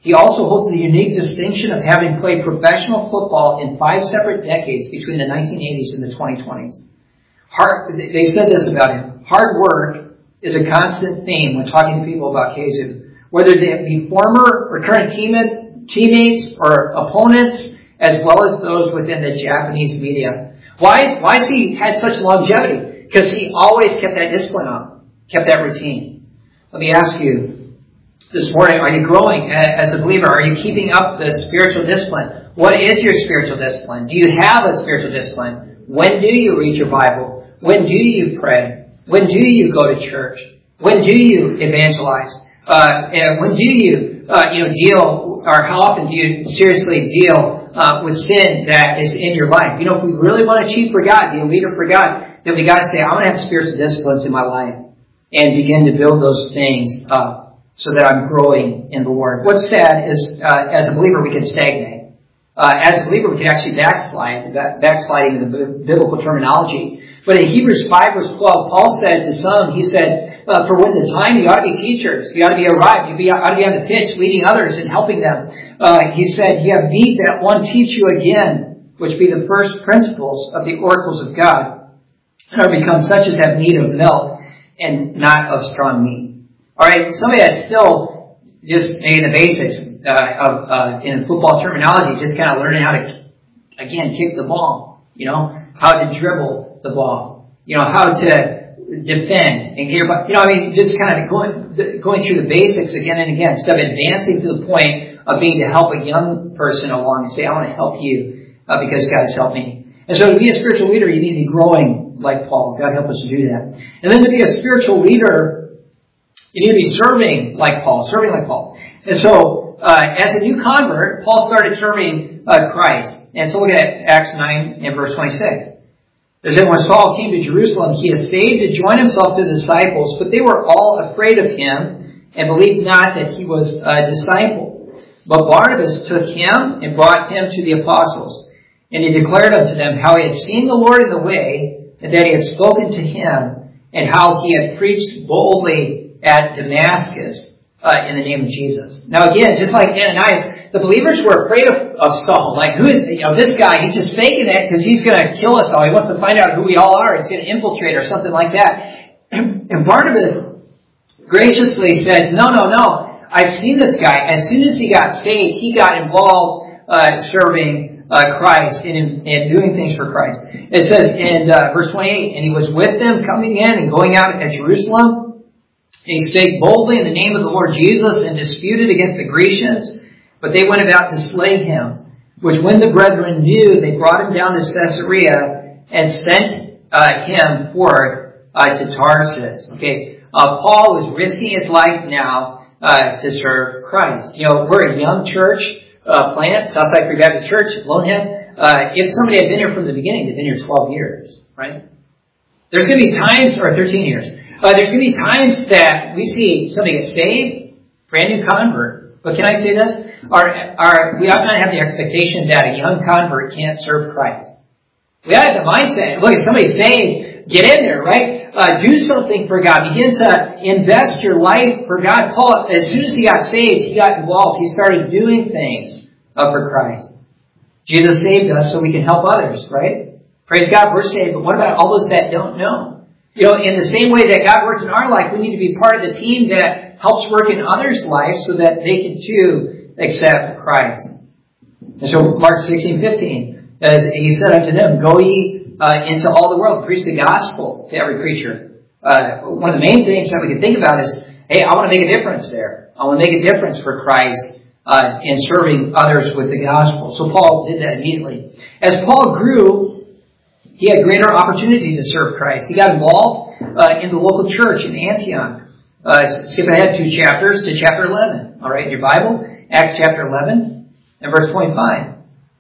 He also holds the unique distinction of having played professional football in five separate decades between the nineteen eighties and the twenty twenties. Hard, they said this about him. Hard work is a constant theme when talking to people about Keizu. Whether they be former or current teammates, teammates or opponents, as well as those within the Japanese media. Why, why has he had such longevity? Because he always kept that discipline up, kept that routine. Let me ask you this morning, are you growing as a believer? Are you keeping up the spiritual discipline? What is your spiritual discipline? Do you have a spiritual discipline? When do you read your Bible? When do you pray? When do you go to church? When do you evangelize? Uh, and when do you, uh, you know, deal, or how often do you seriously deal uh, with sin that is in your life? You know, if we really want to achieve for God, be a leader for God, then we got to say, I want to have spiritual disciplines in my life and begin to build those things up so that I'm growing in the Lord. What's sad is, uh, as a believer, we can stagnate. Uh, as a believer, we can actually backslide. That backsliding is a biblical terminology. But in Hebrews five, verse twelve, Paul said to some, he said, uh, for when the time, you ought to be teachers. You ought to be arrived. You be, ought to be on the pitch, leading others and helping them. Uh, he said, you have need that one teach you again, which be the first principles of the oracles of God, and are become such as have need of milk and not of strong meat. All right, somebody that's still just maybe the basics uh, of uh, in football terminology, just kind of learning how to, again, kick the ball, you know, how to dribble the ball, you know, how to defend and get your, you know, I mean, just kind of going going through the basics again and again, instead of advancing to the point of being to help a young person along and say, I want to help you uh, because God has helped me. And so to be a spiritual leader, you need to be growing like Paul. God help us to do that. And then to be a spiritual leader, you need to be serving like Paul, serving like Paul. And so, uh, as a new convert, Paul started serving uh, Christ. And so look at Acts nine and verse twenty-six. It said, when Saul came to Jerusalem, he essayed to join himself to the disciples, but they were all afraid of him and believed not that he was a disciple. But Barnabas took him and brought him to the apostles. And he declared unto them how he had seen the Lord in the way, and that he had spoken to him, and how he had preached boldly at Damascus uh, in the name of Jesus. Now again, just like Ananias, the believers were afraid of, of Saul. Like, who is, you know, this guy, he's just faking it because he's going to kill us all. He wants to find out who we all are. He's going to infiltrate or something like that. And Barnabas graciously said, no, no, no. I've seen this guy. As soon as he got saved, he got involved uh, serving uh, Christ and, and doing things for Christ. It says in uh, verse twenty-eight, and he was with them coming in and going out at Jerusalem. And he spake boldly in the name of the Lord Jesus and disputed against the Grecians. But they went about to slay him, which when the brethren knew, they brought him down to Caesarea and sent uh, him forth uh, to Tarsus. Okay, uh, Paul was risking his life now uh, to serve Christ. You know, we're a young church uh, plant, Southside Free Baptist Church, Lonehead. Uh, if somebody had been here from the beginning, they've been here twelve years, right? There's going to be times, or thirteen years, uh, there's going to be times that we see somebody get saved, brand new convert. But can I say this? Our, our, we ought not have the expectation that a young convert can't serve Christ. We ought to have the mindset, look, if somebody's saved, get in there, right? Uh, do something for God. Begin to invest your life for God. Paul, as soon as he got saved, he got involved. He started doing things uh, for Christ. Jesus saved us so we can help others, right? Praise God, we're saved. But what about all those that don't know? You know, in the same way that God works in our life, we need to be part of the team that helps work in others' lives so that they can too accept Christ. And so Mark sixteen fifteen, as he said unto them, go ye uh, into all the world, preach the gospel to every creature. Uh, one of the main things that we can think about is, hey, I want to make a difference there. I want to make a difference for Christ uh, in serving others with the gospel. So Paul did that immediately. As Paul grew, he had greater opportunity to serve Christ. He got involved uh, in the local church in Antioch. Uh, skip ahead two chapters to chapter eleven. All right, in your Bible, Acts chapter eleven and verse twenty-five.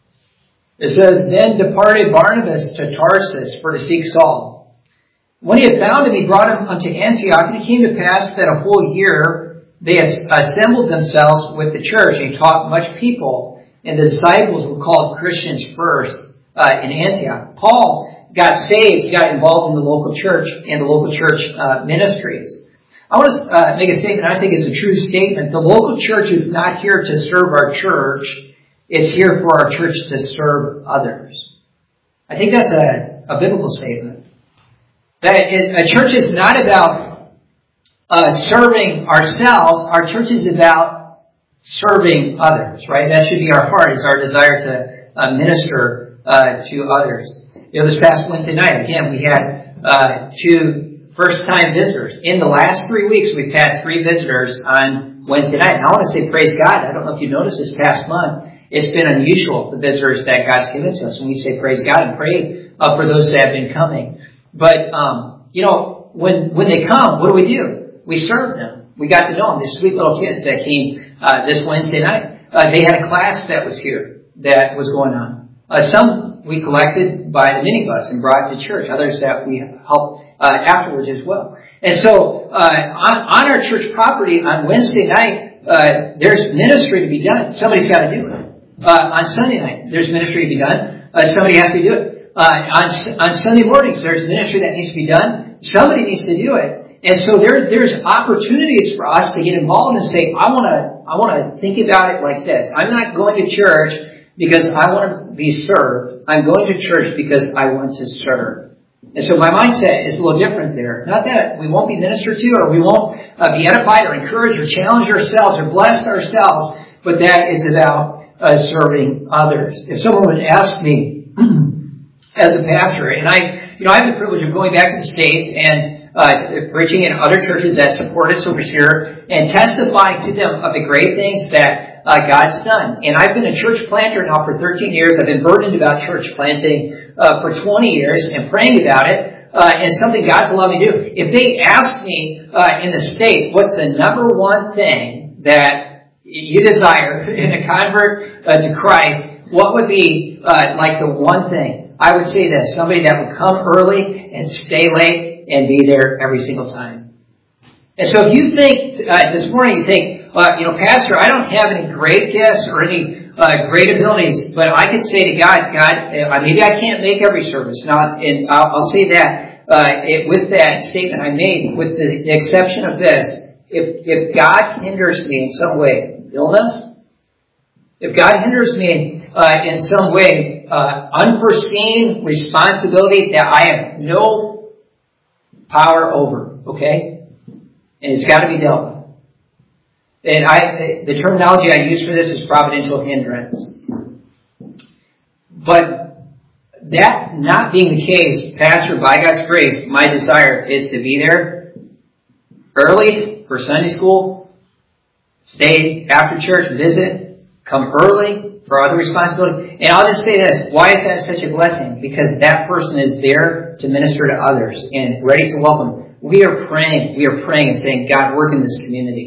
It says, then departed Barnabas to Tarsus for to seek Saul. When he had found him, he brought him unto Antioch, and it came to pass that a whole year they assembled themselves with the church, and he taught much people, and the disciples were called Christians first uh, in Antioch. Paul got saved. He got involved in the local church and the local church uh, ministries. I want to uh, make a statement. I think it's a true statement. The local church is not here to serve our church. It's here for our church to serve others. I think that's a, a biblical statement. That it, a church is not about uh, serving ourselves. Our church is about serving others, right? That should be our heart, is our desire to uh, minister uh, to others. You know, this past Wednesday night, again, we had uh, two first-time visitors. In the last three weeks, we've had three visitors on Wednesday night. And I want to say praise God. I don't know if you noticed this past month, it's been unusual, the visitors that God's given to us. And we say praise God and pray uh, for those that have been coming. But, um, you know, when when they come, what do we do? We serve them. We got to know them. These sweet little kids that came uh, this Wednesday night. Uh, they had a class that was here that was going on. Uh, some we collected by the minibus and brought to church. Others that we helped uh, afterwards as well. And so uh, on, on our church property on Wednesday night, uh, there's ministry to be done. Somebody's got to do it. Uh, on Sunday night, there's ministry to be done. Uh, somebody has to do it. Uh, on, on Sunday mornings, there's ministry that needs to be done. Somebody needs to do it. And so there, there's opportunities for us to get involved and say, I want to, I want to think about it like this. I'm not going to church because I want to be served. I'm going to church because I want to serve. And so my mindset is a little different there. Not that we won't be ministered to or we won't uh, be edified or encouraged or challenge ourselves or blessed ourselves, but that is about Uh, serving others. If someone would ask me as a pastor, and I, you know, I have the privilege of going back to the States and uh, preaching in other churches that support us over here and testifying to them of the great things that uh, God's done. And I've been a church planter now for thirteen years. I've been burdened about church planting uh, for twenty years and praying about it. Uh, and something God's allowed me to do. If they ask me uh, in the States, what's the number one thing that you desire in a convert uh, to Christ, what would be uh, like the one thing? I would say that somebody that would come early and stay late and be there every single time. And so if you think, uh, this morning you think, uh, you know, Pastor, I don't have any great gifts or any uh, great abilities, but I could say to God, God, uh, maybe I can't make every service. Now, and I'll, I'll say that uh, it, with that statement I made, with the, the exception of this, if, if God hinders me in some way, illness, if God hinders me uh, in some way, uh, unforeseen responsibility that I have no power over, okay? And it's got to be dealt with. And I, the terminology I use for this is providential hindrance. But that not being the case, Pastor, by God's grace, my desire is to be there early for Sunday school, stay after church, visit, come early for other responsibility. And I'll just say this. Why is that such a blessing? Because that person is there to minister to others and ready to welcome. We are praying. We are praying and saying, God, work in this community.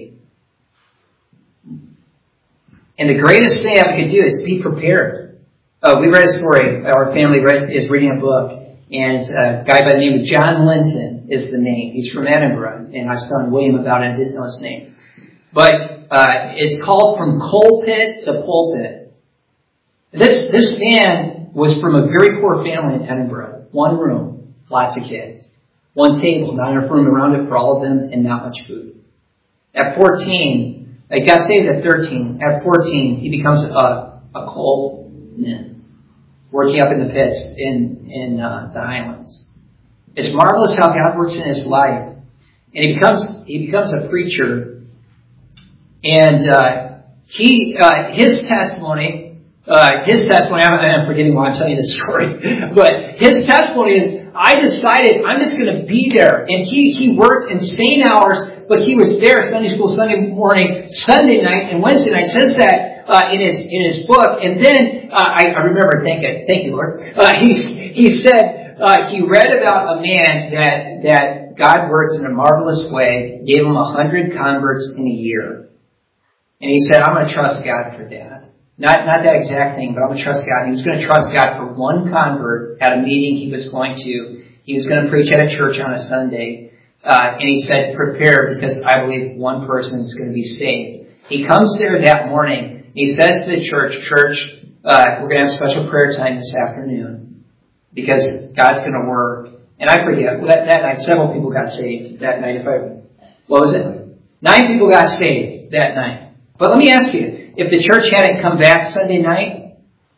And the greatest thing I could do is be prepared. Uh, we read a story. Our family read, is reading a book. And a guy by the name of John Linton is the name. He's from Edinburgh. And I was telling William about it. I didn't know his name. But uh, it's called From Pulpit to Pulpit. This this man was from a very poor family in Edinburgh. One room, lots of kids. One table, not enough room around it for all of them, and not much food. At fourteen, I got saved at thirteen. At fourteen, he becomes a, a coal man, working up in the pits in, in uh, the Highlands. It's marvelous how God works in his life. And he becomes he becomes a preacher. And uh, he, uh, his testimony, uh, his testimony, I'm, I'm forgetting why I'm telling you this story, but his testimony is, I decided I'm just going to be there. And he, he worked insane hours, but he was there Sunday school, Sunday morning, Sunday night, and Wednesday night. It says that uh, in his in his book. And then uh, I, I remember, thank you, thank you, Lord. Uh, he he said uh, he read about a man that that God worked in a marvelous way, gave him a hundred converts in a year. And he said, I'm going to trust God for that. Not not that exact thing, but I'm going to trust God. He was going to trust God for one convert at a meeting he was going to. He was going to preach at a church on a Sunday. Uh, and he said, prepare because I believe one person is going to be saved. He comes there that morning. He says to the church, church, uh, we're going to have special prayer time this afternoon because God's going to work. And I forget, that, that night several people got saved that night, if I What was it? Nine people got saved that night. But let me ask you, if the church hadn't come back Sunday night,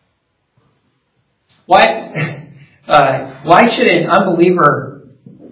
why, uh, why should an unbeliever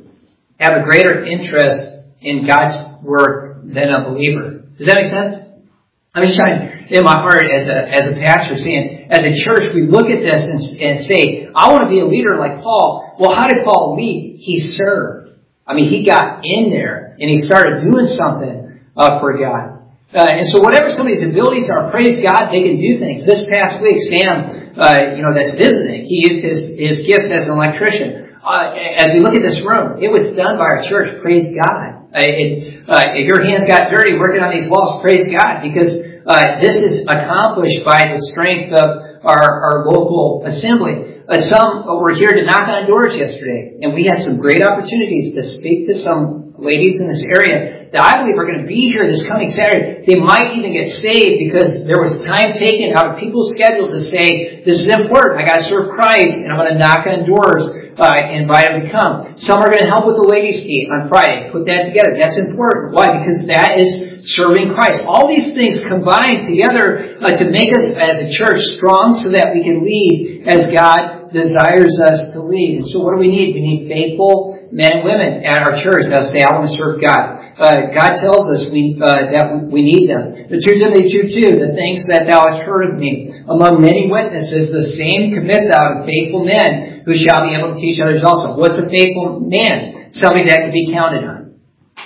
have a greater interest in God's work than a believer? Does that make sense? I'm just trying in my heart as a as a pastor saying, as a church, we look at this and, and say, I want to be a leader like Paul. Well, how did Paul lead? He served. I mean, he got in there and he started doing something uh, for God. Uh, and so whatever somebody's abilities are, praise God, they can do things. This past week, Sam, uh, you know, that's visiting, he used his, his gifts as an electrician. Uh, as we look at this room, it was done by our church, praise God. Uh, it, uh, if your hands got dirty working on these walls, praise God, because uh, this is accomplished by the strength of our, our local assembly. Uh, some were here to knock on doors yesterday, and we had some great opportunities to speak to some ladies in this area that I believe are going to be here this coming Saturday. They might even get saved because there was time taken out of people's schedule to say, this is important, I got to serve Christ, and I'm going to knock on doors, uh, invite them to come. Some are going to help with the ladies' feet on Friday. Put that together. That's important. Why? Because that is serving Christ. All these things combine together uh, to make us as a church strong so that we can lead as God desires us to lead. And so what do we need? We need faithful men and women at our church that'll say, I want to serve God. Uh, God tells us we uh, that we need them. The two Timothy two two, the things that thou hast heard of me among many witnesses, the same commit thou to faithful men who shall be able to teach others also. What's a faithful man? Somebody that can be counted on.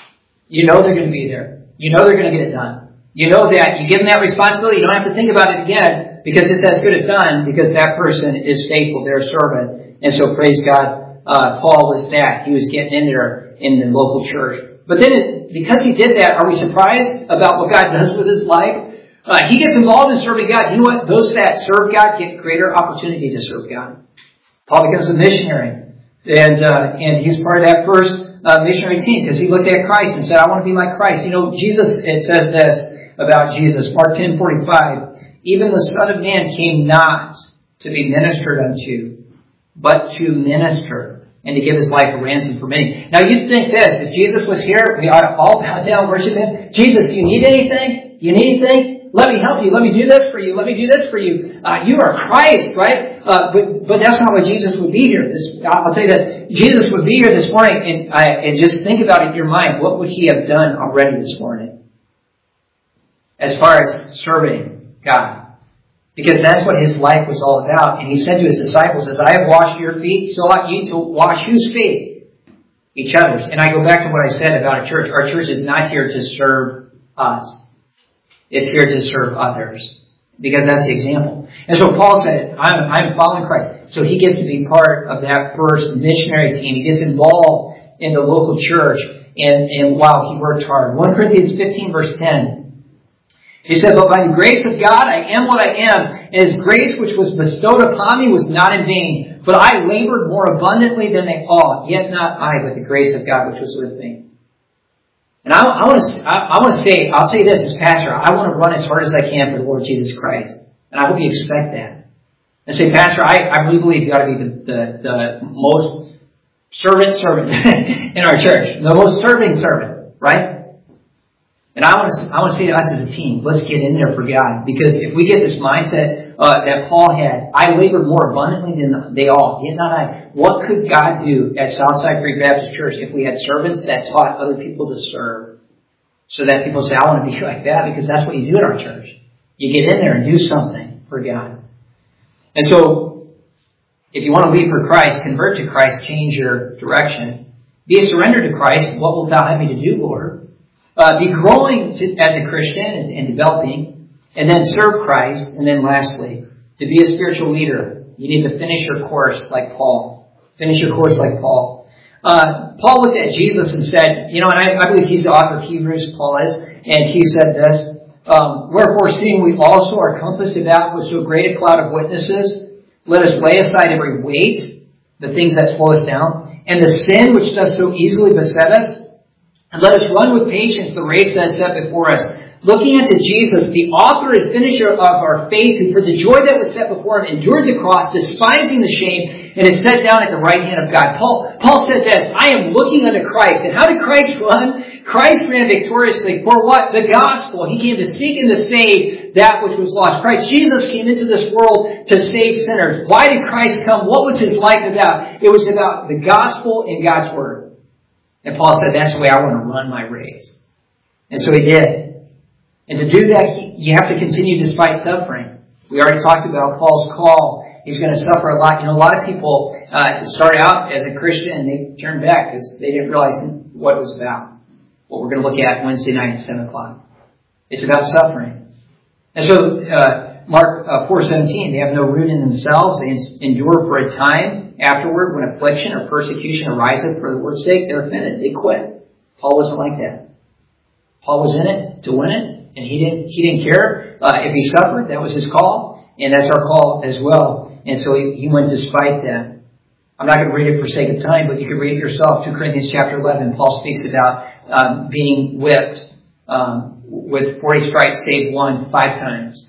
You know they're going to be there. You know they're going to get it done. You know that you give them that responsibility. You don't have to think about it again because it's as good as done because that person is faithful. They're a servant. And so praise God, uh, Paul was that. He was getting in there in the local church. But then it, because he did that, are we surprised about what God does with his life? Uh, he gets involved in serving God. You know what? Those that serve God get greater opportunity to serve God. Paul becomes a missionary. And, uh, and he's part of that first uh, missionary team because he looked at Christ and said, I want to be like Christ. You know, Jesus, it says this about Jesus, Mark ten forty-five, even the Son of Man came not to be ministered unto, but to minister and to give his life a ransom for many. Now you'd think this, if Jesus was here, we ought to all bow down and worship him. Jesus, you need anything? You need anything? Let me help you. Let me do this for you. Let me do this for you. Uh, you are Christ, right? Uh, but, but that's not what Jesus would be here. This, I'll tell you this. Jesus would be here this morning and, uh, and just think about it in your mind. What would he have done already this morning? As far as serving God. Because that's what his life was all about. And he said to his disciples, as I have washed your feet, so ought you to wash whose feet? Each other's. And I go back to what I said about our church. Our church is not here to serve us. It's here to serve others. Because that's the example. And so Paul said, I'm, I'm following Christ. So he gets to be part of that first missionary team. He gets involved in the local church. And, and wow, he worked hard. First Corinthians fifteen verse ten. He said, but by the grace of God, I am what I am. And his grace which was bestowed upon me was not in vain. But I labored more abundantly than they all. Yet not I, but the grace of God which was with me. And I, I want to, I, I want to say, I'll say this as pastor. I want to run as hard as I can for the Lord Jesus Christ. And I hope you expect that. And say, Pastor, I, I really believe you got to be the, the, the most servant servant in our church. The most serving servant, right? And I want to, I want to say to us as a team, let's get in there for God. Because if we get this mindset uh, that Paul had, I labored more abundantly than they all, yet not I. What could God do at Southside Free Baptist Church if we had servants that taught other people to serve? So that people say, I want to be like that, because that's what you do in our church. You get in there and do something for God. And so, if you want to lead for Christ, convert to Christ, change your direction. Be surrendered to Christ. What wilt thou have me to do, Lord? Uh, be growing to, as a Christian and, and developing, and then serve Christ, and then lastly, to be a spiritual leader, you need to finish your course like Paul. Finish your course like Paul. Uh, Paul looked at Jesus and said, you know, and I, I believe he's the author of Hebrews, Paul is, and he said this, um, wherefore seeing we also are compassed about with so great a cloud of witnesses, let us lay aside every weight, the things that slow us down, and the sin which does so easily beset us, and let us run with patience the race that is set before us, looking unto Jesus, the author and finisher of our faith, who for the joy that was set before him endured the cross, despising the shame, and is set down at the right hand of God. Paul, Paul said this, I am looking unto Christ. And how did Christ run? Christ ran victoriously for what? The gospel. He came to seek and to save that which was lost. Christ Jesus came into this world to save sinners. Why did Christ come? What was his life about? It was about the gospel and God's word. And Paul said, that's the way I want to run my race. And so he did. And to do that, he, you have to continue despite suffering. We already talked about Paul's call. He's going to suffer a lot. You know, a lot of people uh, start out as a Christian and they turn back because they didn't realize what it was about. What we're going to look at Wednesday night at seven o'clock. It's about suffering. And so, uh, Mark uh, four seventeen, they have no root in themselves. They endure for a time. Afterward, when affliction or persecution ariseth for the word's sake, they're offended. They quit. Paul wasn't like that. Paul was in it to win it, and he didn't, he didn't care uh, if he suffered. That was his call, and that's our call as well. And so he, he went despite that. I'm not going to read it for sake of time, but you can read it yourself. Second Corinthians chapter eleven, Paul speaks about um, being whipped um, with forty stripes, save one, five times.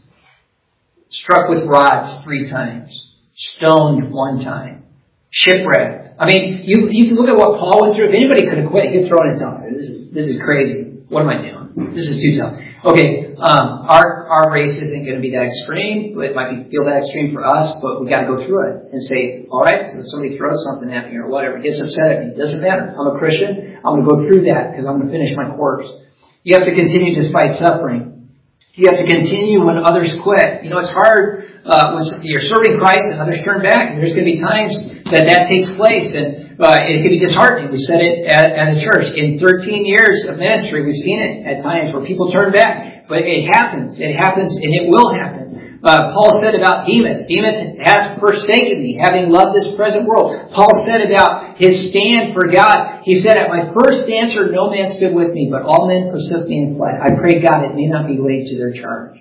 Struck with rods three times. Stoned one time. Shipwrecked. I mean, you you can look at what Paul went through. If anybody could have quit, he'd throw in a towel. This is this is crazy. What am I doing? This is too tough. Okay, um, our our race isn't going to be that extreme. It might be, feel that extreme for us, but we got to go through it and say, all right, so somebody throws something at me or whatever, gets upset at me. Doesn't matter. I'm a Christian. I'm going to go through that because I'm going to finish my course. You have to continue despite suffering. You have to continue when others quit. You know, it's hard uh, when you're serving Christ and others turn back. There's going to be times that that takes place, and uh, it can be disheartening. We said it as, as a church. In thirteen years of ministry, we've seen it at times where people turn back. But it happens. It happens, and it will happen. Uh, Paul said about Demas, Demas has forsaken me, having loved this present world. Paul said about his stand for God, he said, at my first answer, no man stood with me, but all men forsook me and fled. I pray God it may not be laid to their charge.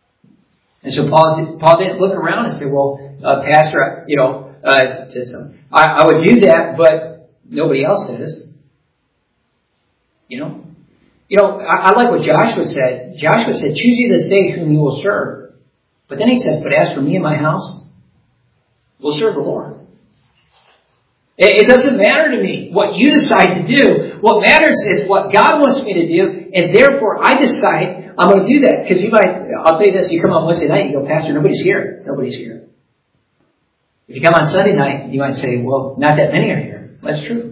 And so Paul, Paul didn't look around and say, well, uh, Pastor, you know, uh, to some, I, I would do that, but nobody else is. You know? You know, I, I like what Joshua said. Joshua said, choose you this day whom you will serve. But then he says, but as for me and my house, we'll serve the Lord. It, it doesn't matter to me what you decide to do. What matters is what God wants me to do, and therefore I decide I'm going to do that. Because you might, I'll tell you this, you come on Wednesday night, you go, Pastor, nobody's here. Nobody's here. If you come on Sunday night, you might say, well, not that many are here. That's true.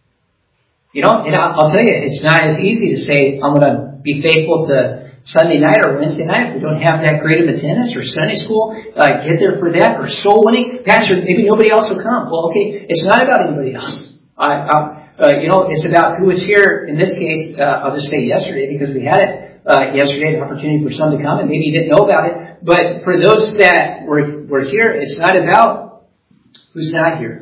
You know, and I'll tell you, it's not as easy to say, I'm going to be faithful to Sunday night or Wednesday night if we don't have that grade of attendance, or Sunday school, uh, get there for that, or soul winning. Pastor, maybe nobody else will come. Well, okay, it's not about anybody else. I, I, uh, you know, it's about who was here. In this case, uh, I'll just say yesterday, because we had it uh, yesterday, an opportunity for some to come, and maybe you didn't know about it. But for those that were, were here, it's not about who's not here.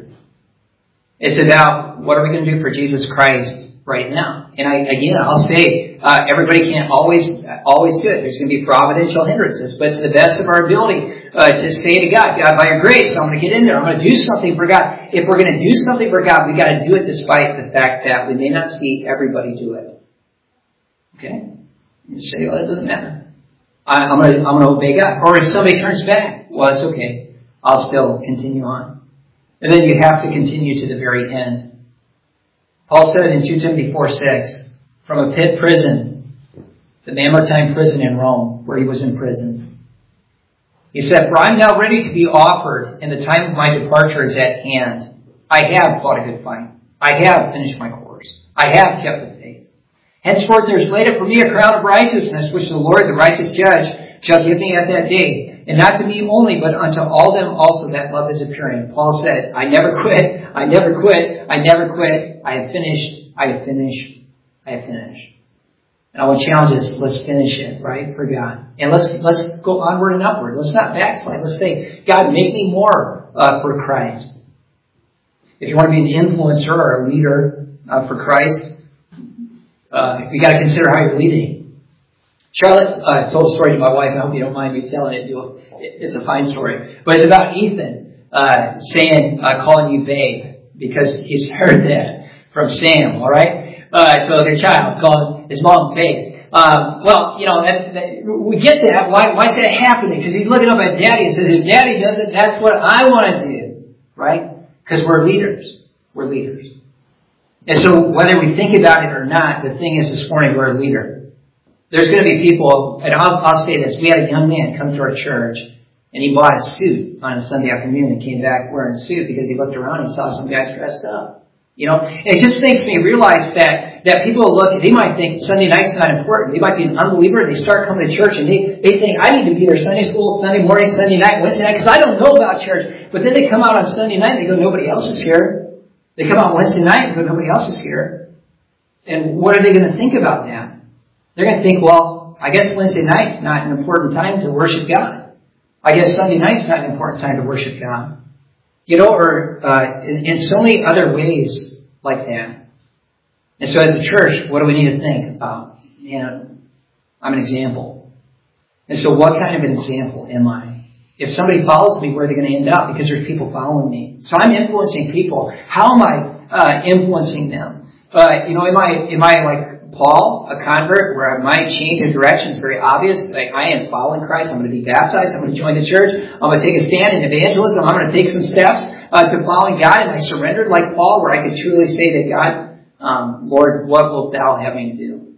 It's about what are we going to do for Jesus Christ right now. And I, again, I'll say uh, everybody can't always always do it. There's going to be providential hindrances, but to the best of our ability, uh, to say to God, God, by your grace, I'm going to get in there. I'm going to do something for God. If we're going to do something for God, we got to do it despite the fact that we may not see everybody do it. Okay, you say, well, it doesn't matter. I, I'm going to I'm going to obey God. Or if somebody turns back, well, it's okay. I'll still continue on. And then you have to continue to the very end. Paul said in Second Timothy four six, from a pit prison, the Mamertine prison in Rome, where he was imprisoned. He said, for I am now ready to be offered, and the time of my departure is at hand. I have fought a good fight. I have finished my course. I have kept the faith. Henceforth there is laid up for me a crown of righteousness, which the Lord, the righteous judge, shall give me at that day. And not to me only, but unto all them also that love is appearing. Paul said, I never quit. I never quit. I never quit. I have finished. I have finished. I have finished. And I want to challenge us. Let's finish it, right? For God. And let's, let's go onward and upward. Let's not backslide. Let's say, God, make me more uh, for Christ. If you want to be an influencer or a leader uh, for Christ, uh, you got to consider how you're leading. Charlotte uh, told a story to my wife. I hope you don't mind me telling it. It's a fine story. But it's about Ethan uh, saying, uh, calling you babe, because he's heard that from Sam, all right? Uh, so their child called his mom babe. Um, well, you know, that, that, we get that. Why, why is that happening? Because he's looking up at Daddy and says, if Daddy does it, that's what I want to do. Right? Because we're leaders. We're leaders. And so whether we think about it or not, the thing is this morning we're a leader. There's going to be people, and I'll, I'll say this. We had a young man come to our church, and he bought a suit on a Sunday afternoon and came back wearing a suit because he looked around and saw some guys dressed up. You know, it just makes me realize that, that people look, they might think Sunday night's not important. They might be an unbeliever and they start coming to church and they, they think, I need to be there Sunday school, Sunday morning, Sunday night, Wednesday night, because I don't know about church. But then they come out on Sunday night and they go, nobody else is here. They come out Wednesday night and go, nobody else is here. And what are they going to think about that? They're going to think, well, I guess Wednesday night's not an important time to worship God. I guess Sunday night's not an important time to worship God. You know, or uh, in, in so many other ways like that. And so as a church, what do we need to think about? You know, I'm an example. And so what kind of an example am I? If somebody follows me, where are they going to end up? Because there's people following me. So I'm influencing people. How am I uh, influencing them? Uh, you know, am I, am I like Paul, a convert, where I might change in direction? It's very obvious. Like, I am following Christ. I'm going to be baptized. I'm going to join the church. I'm going to take a stand in evangelism. I'm going to take some steps uh, to following God. And I surrendered like Paul, where I could truly say to God, um, Lord, what wilt thou have me to do?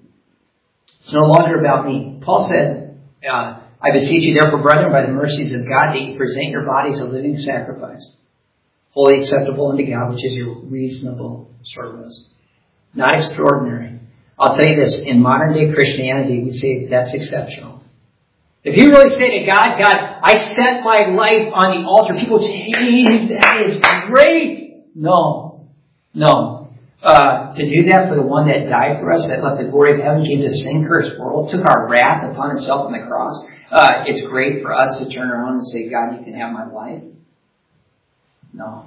It's no longer about me. Paul said, uh, I beseech you therefore, brethren, by the mercies of God, that you present your bodies a living sacrifice, wholly acceptable unto God, which is your reasonable service. Not extraordinary. I'll tell you this, in modern day Christianity, we say that's exceptional. If you really say to God, God, I set my life on the altar, people say, hey, that is great. No. No. Uh, to do that for the one that died for us, that let the glory of heaven came to sin cursed world, took our wrath upon himself on the cross, uh, it's great for us to turn around and say, God, you can have my life. No.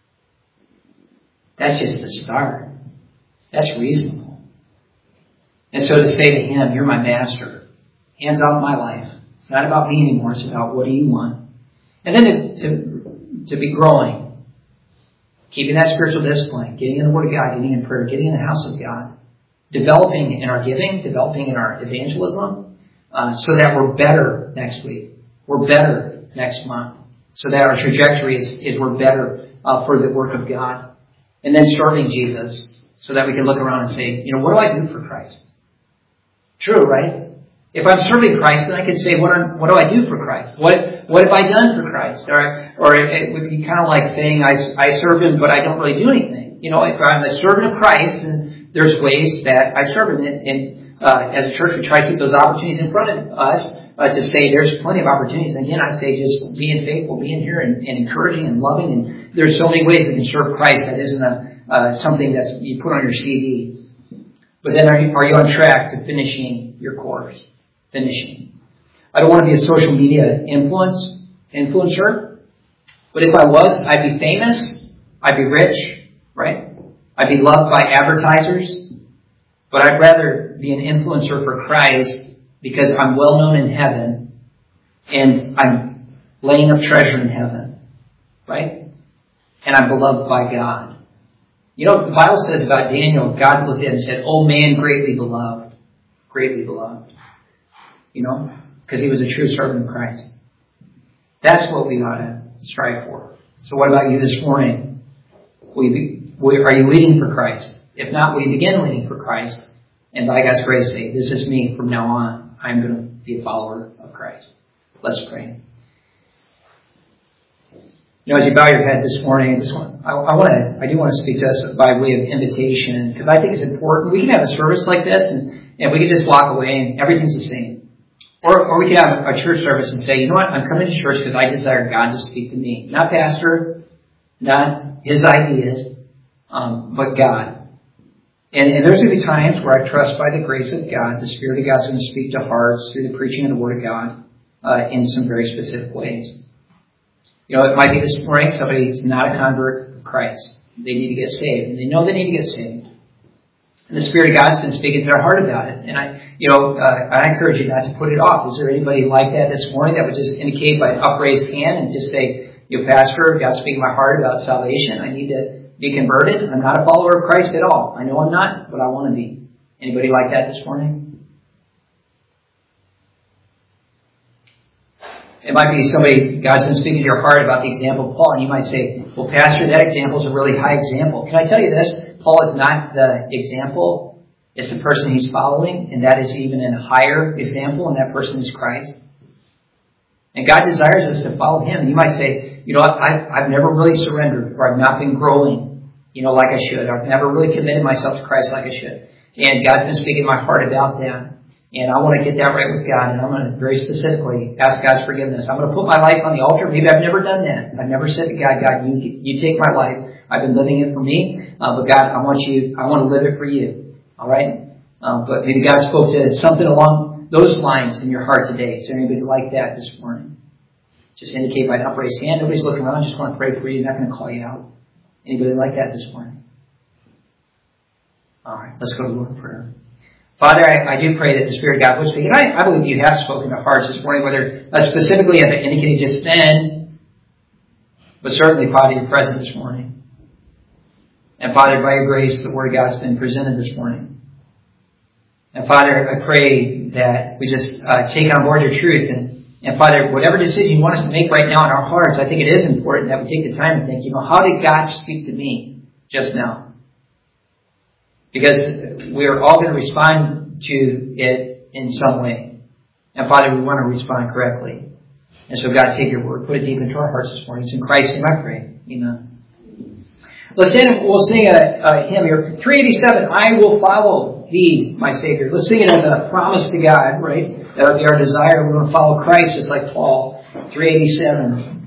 That's just the start. That's reasonable. And so to say to him, you're my master. Hands off my life. It's not about me anymore. It's about what do you want? And then to, to, to be growing. Keeping that spiritual discipline. Getting in the Word of God. Getting in prayer. Getting in the house of God. Developing in our giving. Developing in our evangelism. Uh, so that we're better next week. We're better next month. So that our trajectory is, is we're better uh, for the work of God. And then serving Jesus. So that we can look around and say, you know, what do I do for Christ? True, right? If I'm serving Christ, then I can say, what, are, what do I do for Christ? What what have I done for Christ? Or or it would be kind of like saying, I, I serve him, but I don't really do anything. You know, if I'm a servant of Christ, then there's ways that I serve him. And, and uh, as a church, we try to keep those opportunities in front of us uh, to say there's plenty of opportunities. And again, I'd say just being faithful, being here and, and encouraging and loving. And there's so many ways we can serve Christ that isn't a Uh, something that you put on your C V. But then are you, are you on track to finishing your course? Finishing. I don't want to be a social media influence, influencer. But if I was, I'd be famous. I'd be rich, right? I'd be loved by advertisers. But I'd rather be an influencer for Christ because I'm well known in heaven and I'm laying up treasure in heaven, right? And I'm beloved by God. You know what the Bible says about Daniel? God looked at him and said, oh man, greatly beloved. Greatly beloved. You know? Because he was a true servant of Christ. That's what we ought to strive for. So what about you this morning? Will you be, will, are you leading for Christ? If not, will you begin leading for Christ? And by God's grace say, this is me from now on. I'm going to be a follower of Christ. Let's pray. You know, as you bow your head this morning, this one, I, I want to, I do want to speak to us by way of invitation, because I think it's important. We can have a service like this, and, and we can just walk away, and everything's the same. Or, or we can have a church service and say, you know what, I'm coming to church because I desire God to speak to me. Not pastor, not his ideas, um, but God. And, and there's going to be times where I trust by the grace of God, the Spirit of God's going to speak to hearts through the preaching of the Word of God uh, in some very specific ways. You know, it might be this morning somebody who's not a convert of Christ. They need to get saved. And they know they need to get saved. And the Spirit of God's been speaking to their heart about it. And I, you know, uh, I encourage you not to put it off. Is there anybody like that this morning that would just indicate by an upraised hand and just say, you know, Pastor, God's speaking to my heart about salvation. I need to be converted. I'm not a follower of Christ at all. I know I'm not, but I want to be. Anybody like that this morning? It might be somebody, God's been speaking to your heart about the example of Paul, and you might say, well, Pastor, that example is a really high example. Can I tell you this? Paul is not the example. It's the person he's following, and that is even a higher example, and that person is Christ. And God desires us to follow him. And you might say, you know, I've, I've never really surrendered, or I've not been growing, you know, like I should. I've never really committed myself to Christ like I should. And God's been speaking to my heart about that. And I want to get that right with God. And I'm going to very specifically ask God's forgiveness. I'm going to put my life on the altar. Maybe I've never done that. I've never said to God, God, you, you take my life. I've been living it for me. Uh, but God, I want you, I want to live it for you. All right? Um, but maybe God spoke to something along those lines in your heart today. Is there anybody like that this morning? Just indicate by an upraised hand. Nobody's looking around. I just want to pray for you. I'm not going to call you out. Anybody like that this morning? All right. Let's go to the Lord in prayer. Father, I, I do pray that the Spirit of God would speak. And I, I believe you have spoken to hearts this morning, whether uh, specifically as I indicated just then, but certainly, Father, you're present this morning. And Father, by your grace, the Word of God's been presented this morning. And Father, I pray that we just uh, take on board your truth. And, and Father, whatever decision you want us to make right now in our hearts, I think it is important that we take the time to think, you know, how did God speak to me just now? Because we are all going to respond to it in some way. And Father, we want to respond correctly. And so God, take your word, put it deep into our hearts this morning. It's in Christ's name I pray. Amen. Let's sing, we'll sing a, a hymn here. three eighty-seven, I will follow thee, my Savior. Let's sing it as a promise to God, right? That would be our desire. We're going to follow Christ just like Paul. three eighty-seven.